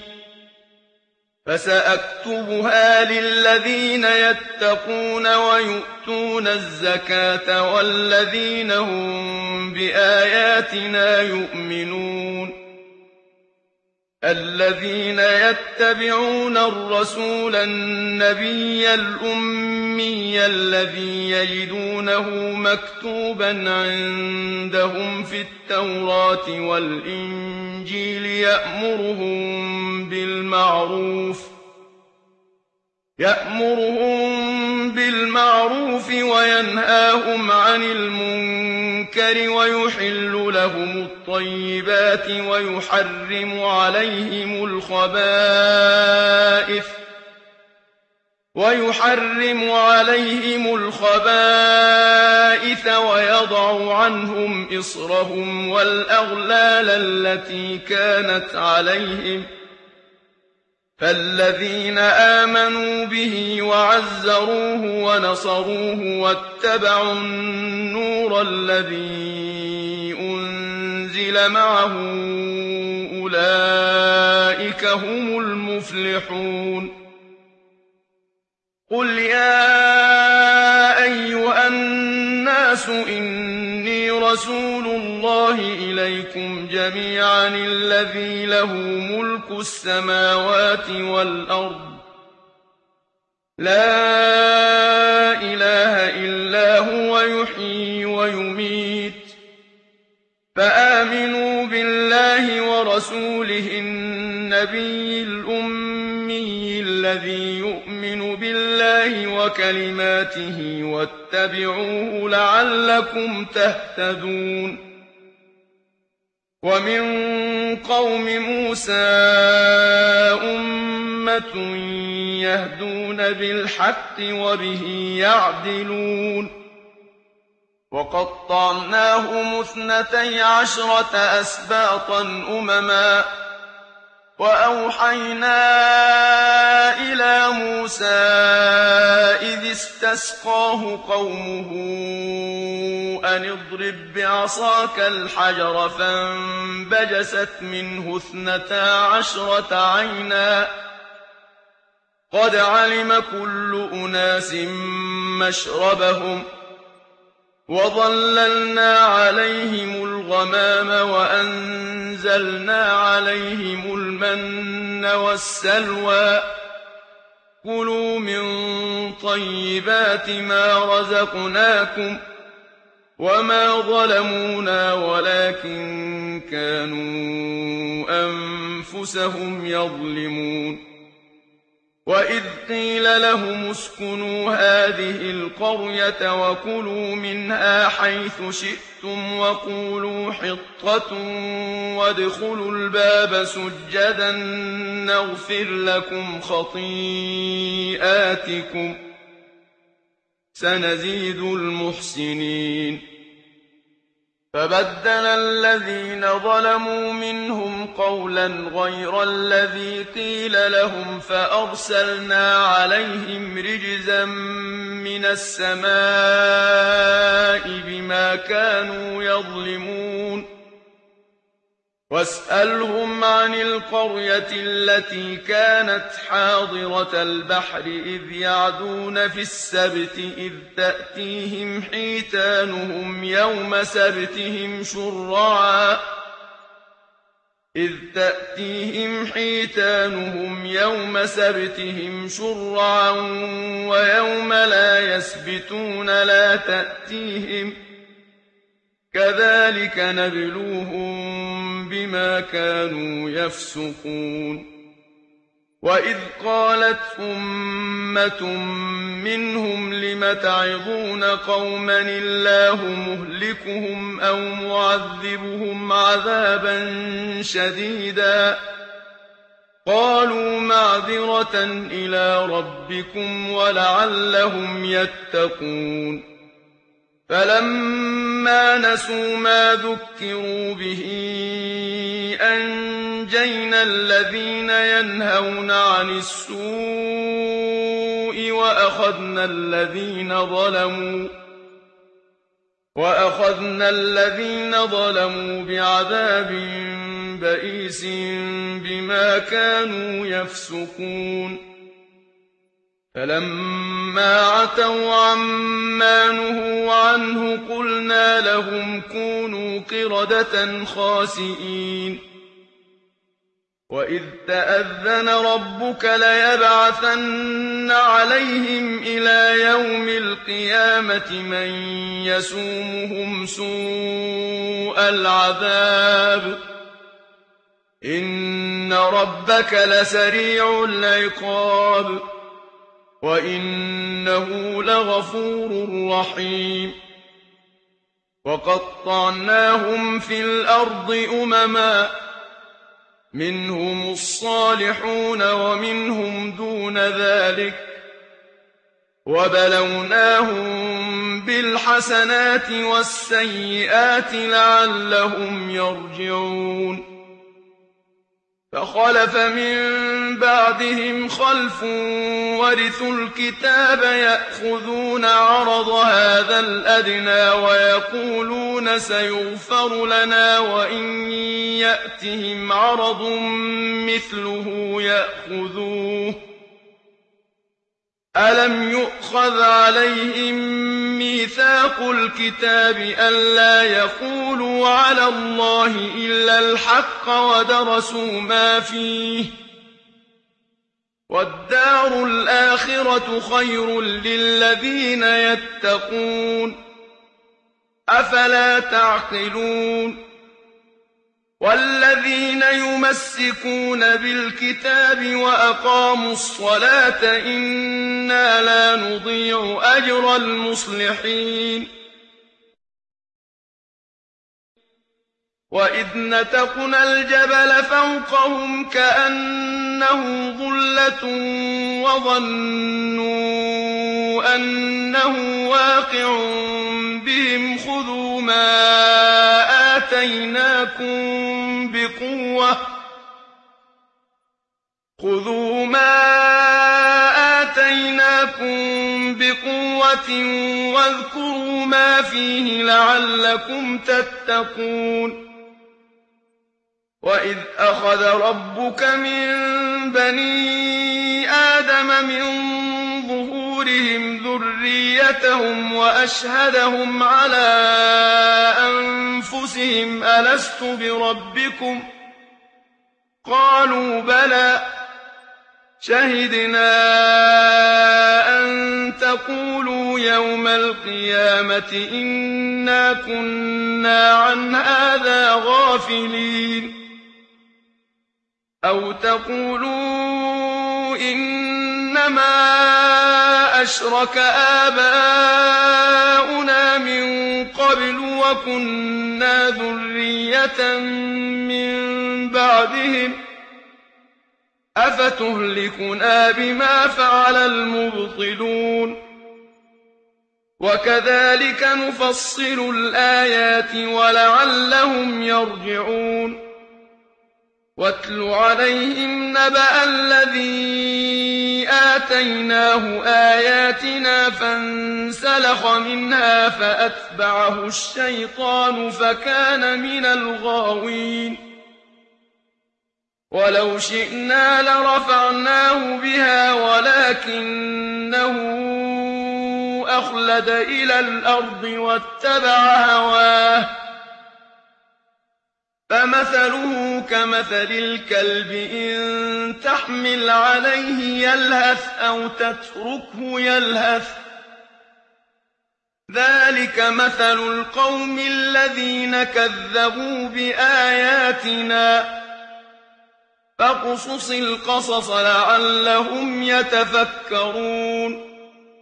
فسأكتبها للذين يتقون ويؤتون الزكاة والذين هم بآياتنا يؤمنون الذين يتبعون الرسول النبي الأمي الذي يجدونه مكتوبا عندهم في التوراة والإنجيل يأمرهم بالمعروف يأمرهم بالمعروف وينهاهم عن المنكر ويحل لهم الطيبات ويحرم عليهم الخبائث ويحرم عليهم الخبائث ويضع عنهم إصرهم والأغلال التي كانت عليهم فالذين آمنوا به وعزروه ونصروه واتبعوا النور الذي أنزل معه أولئك هم المفلحون قل يا أيها الناس إني رسول الله إليكم جميعا الذي له ملك السماوات والأرض لا إله إلا هو يحيي ويميت فآمنوا بالله ورسوله النبي الأمي الذي يؤمن بالله وكلماته واتبعوه لعلكم تهتدون ومن قوم موسى أمة يهدون بالحق وبه يعدلون وقطعناهم اثنتي عشرة أسباطا أمما وأوحينا إلى موسى إذ استسقاه قومه أن اضرب بعصاك الحجر فانبجست منه اثنتا عشرة عينا قد علم كل أناس مشربهم وظللنا عليهم الغمام وأنزلنا عليهم المن والسلوى كلوا من طيبات ما رزقناكم وما ظلمونا ولكن كانوا أنفسهم يظلمون وإذ قيل لهم اسكنوا هذه القرية وكلوا منها حيث شئتم وقولوا حطة وادخلوا الباب سجدا نغفر لكم خطيئاتكم سنزيد المحسنين فبدل الذين ظلموا منهم قولا غير الذي قيل لهم فأرسلنا عليهم رجزا من السماء بما كانوا يظلمون واسألهم عن القرية التي كانت حاضرة البحر إذ يعدون في السبت إذ تأتيهم حيتانهم يوم سبتهم شرعا إذ تأتيهم حيتانهم يوم سبتهم شرعا ويوم لا يسبتون لا تأتيهم كذلك نبلوهم بما كانوا يفسقون وإذ قالت أمة منهم لم تعظون قوما الله مهلكهم أو معذبهم عذابا شديدا قالوا معذرة إلى ربكم ولعلهم يتقون فلما نسوا ما ذكروا به أنجينا الذين ينهون عن السوء وأخذنا الذين ظلموا وأخذنا الذين ظلموا بعذاب بئيس بما كانوا يفسقون فلما عتوا عما نهوا عنه قلنا لهم كونوا قردة خاسئين وإذ تأذن ربك ليبعثن عليهم إلى يوم القيامة من يسومهم سوء العذاب إن ربك لسريع العقاب وإنه لغفور رحيم وقطعناهم في الأرض أمما منهم الصالحون ومنهم دون ذلك وبلوناهم بالحسنات والسيئات لعلهم يرجعون فخلف من بعدهم خلف ورثوا الكتاب يأخذون عرض هذا الأدنى ويقولون سيغفر لنا وإن يأتهم عرض مثله يأخذوه ألم يؤخذ عليهم ميثاق الكتاب ألا يقولوا على الله إلا الحق ودرسوا ما فيه والدار الآخرة خير للذين يتقون أفلا تعقلون والذين يمسكون بالكتاب وأقاموا الصلاة إنا لا نضيع أجر المصلحين وإذ نتقنا الجبل فوقهم كأنه ظلة وظنوا أنه واقع بهم خذوا ما آتيناكم بقوة خذوا ما آتيناكم بقوة واذكروا ما فيه لعلكم تتقون وإذ أخذ ربك من بني آدم من ظهورهم ذريتهم وأشهدهم على أنفسهم ألست بربكم قالوا بلى شهدنا أن تقولوا يوم القيامة إنا كنا عن هذا غافلين أو تقولوا إنما أشرك آباؤنا من قبل وكنا ذرية من بعدهم أفتهلكنا بما فعل المبطلون وكذلك نفصل الآيات ولعلهم يرجعون واتل عليهم نبأ الذي آتيناه آياتنا فانسلخ منها فأتبعه الشيطان فكان من الغاوين ولو شئنا لرفعناه بها ولكنه أخلد إلى الأرض واتبع هواه فمثله كمثل الكلب إن تحمل عليه يلهث أو تتركه يلهث ذلك مثل القوم الذين كذبوا بآياتنا فاقصص القصص لعلهم يتفكرون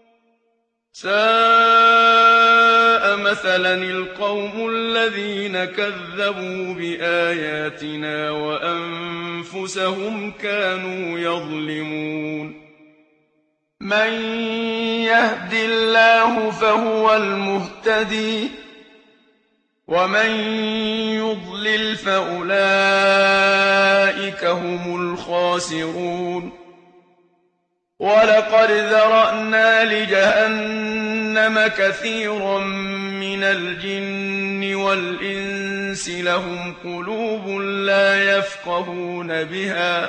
ساء مثلا القوم الذين كذبوا بآياتنا وأنفسهم كانوا يظلمون من يهد الله فهو المهتدي ومن يضلل فأولئك هم الخاسرون وَلَقَدْ ذَرَأْنَا لِجَهَنَّمَ كَثِيرًا مِّنَ الْجِنِّ وَالْإِنسِ لَهُمْ قُلُوبٌ لَّا يَفْقَهُونَ بِهَا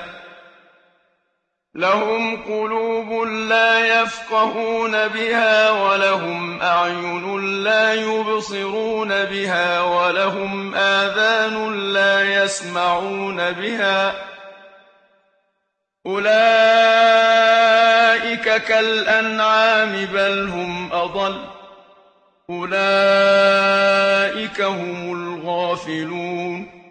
لهم قلوب لا يفقهون بها ولهم أعين لا يبصرون بها ولهم آذان لا يسمعون بها أولئك كالأنعام بل هم أضل أولئك هم الغافلون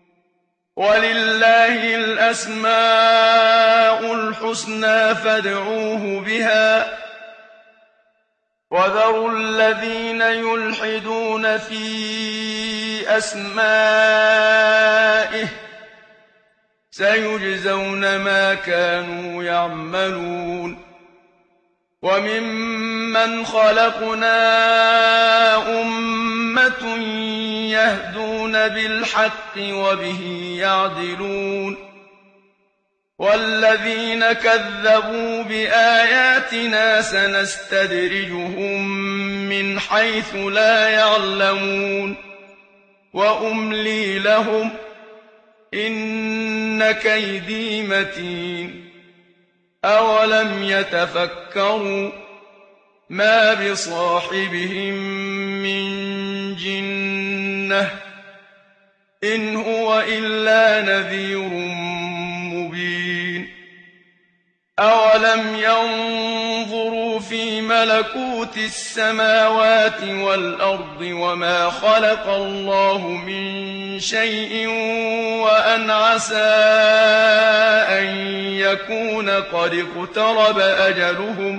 ولله الأسماء الحسنى فادعوه بها وذروا الذين يلحدون في أسمائه سيجزون ما كانوا يعملون وممن خلقنا أمة يهدون بالحق وبه يعدلون والذين كذبوا بآياتنا سنستدرجهم من حيث لا يعلمون وأملي لهم إن كيدي متين أولم يتفكروا ما بصاحبهم من جنة إن هو إلا نذير مبين أولم ينظروا في ملكوت السماوات والأرض وما خلق الله من شيء وأن عسى أن يكون قد اقترب أجلهم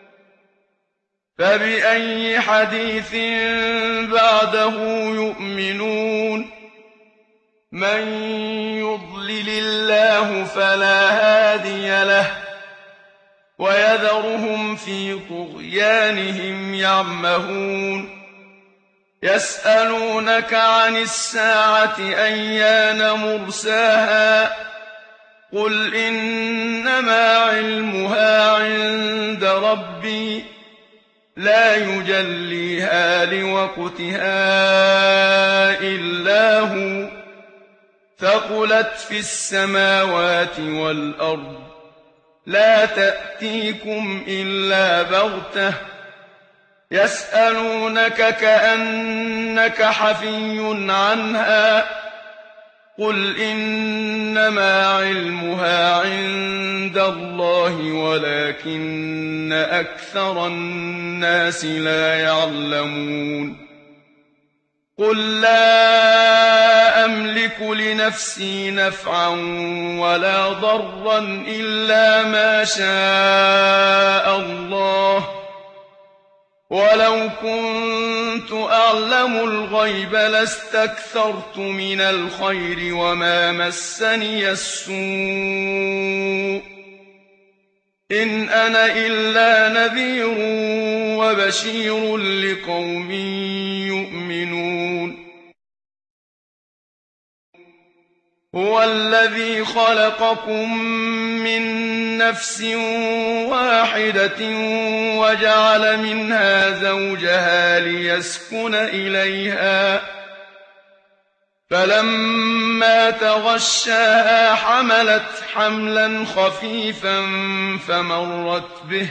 فبأي حديث بعده يؤمنون من يضلل الله فلا هادي له ويذرهم في طغيانهم يعمهون يسألونك عن الساعة أيان مرساها قل إنما علمها عند ربي لا يجليها لوقتها إلا هو ثقلت في السماوات والأرض لا تأتيكم إلا بغتة يسألونك كأنك حفي عنها قل إنما علمها عند الله ولكن أكثر الناس لا يعلمون قل لا أملك لنفسي نفعا ولا ضرا إلا ما شاء الله ولو كنت أعلم الغيب لاستكثرت من الخير وما مسني السوء إن أنا إلا نذير وبشير لقوم يؤمنون هو الذي خلقكم من نفس واحدة وجعل منها زوجها ليسكن إليها فلما تغشاها حملت حملا خفيفا فمرت به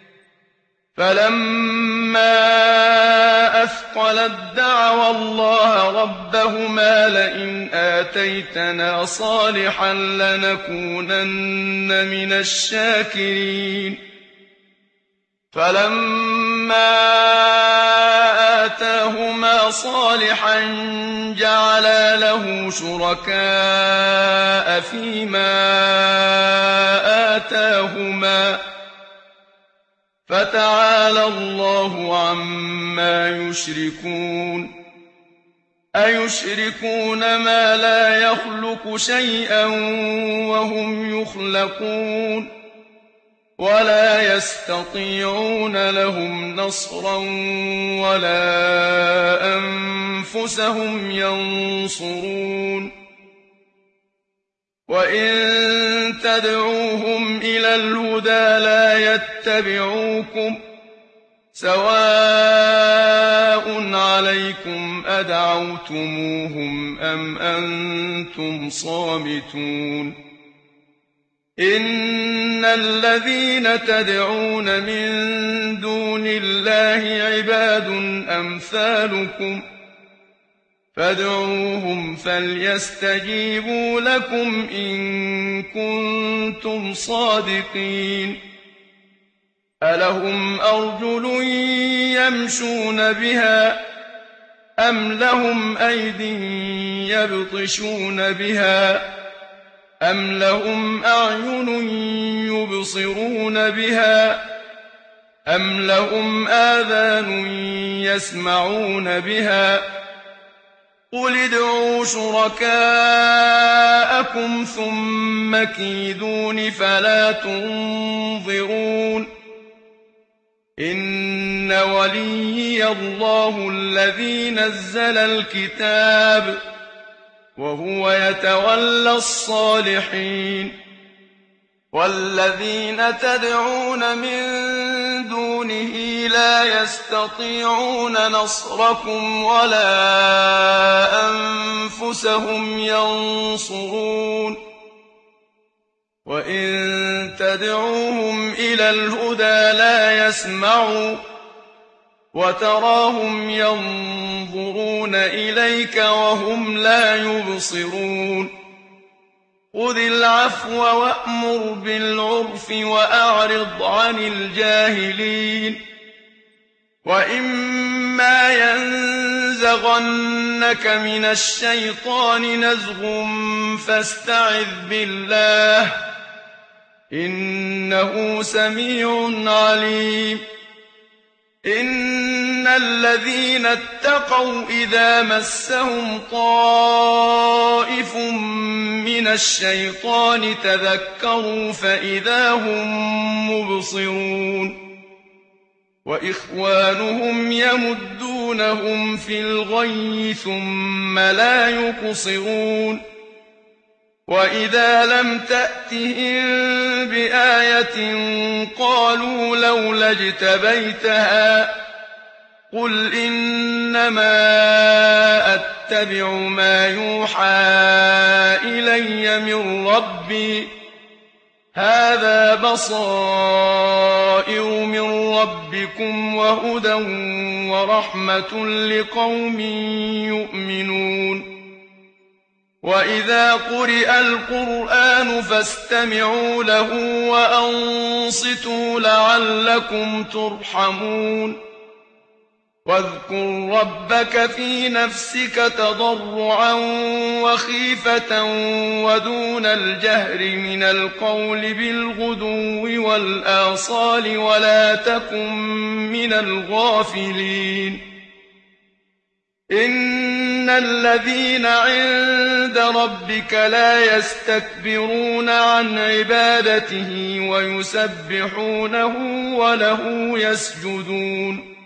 فلما أثقلت دعوا الله ربهما لئن آتيتنا صالحا لنكونن من الشاكرين فلما آتاهما صالحا جعلا له شركاء فيما آتاهما فتعالى الله عما يشركون أيشركون ما لا يخلق شيئا وهم يخلقون ولا يستطيعون لهم نصرا ولا أنفسهم ينصرون وإن تدعوهم إلى الهدى لا يتبعوكم سواء عليكم أدعوتموهم أم أنتم صامتون إن الذين تدعون من دون الله عباد أمثالكم فادعوهم فليستجيبوا لكم إن كنتم صادقين ألهم أرجل يمشون بها أم لهم أيد يبطشون بها أم لهم أعين يبصرون بها أم لهم آذان يسمعون بها قل ادعوا شركاءكم ثم كيدون فلا تنظرون إن وليي الله الذي نزل الكتاب وهو يتولى الصالحين والذين تدعون من دونه لا يستطيعون نصركم ولا أنفسهم ينصرون وإن تدعوهم إلى الهدى لا يسمعوا وتراهم ينظرون إليك وهم لا يبصرون خذ العفو وأمر بالعرف وأعرض عن الجاهلين وإما ينزغنك من الشيطان نزغ فاستعذ بالله إنه سميع عليم إن الذين اتقوا إذا مسهم طائف من الشيطان تذكروا فإذا هم مبصرون وإخوانهم يمدونهم في الغي ثم لا يقصرون وإذا لم تأتهم بآية قالوا لولا اجتبيتها قل إنما أتبع ما يوحى إلي من ربي هذا بصائر من ربكم وهدى ورحمة لقوم يؤمنون وإذا قرئ القرآن فاستمعوا له وأنصتوا لعلكم ترحمون واذكر ربك في نفسك تضرعا وخيفة ودون الجهر من القول بالغدو والآصال ولا تكن من الغافلين إن الذين عند ربك لا يستكبرون عن عبادته ويسبحونه وله يسجدون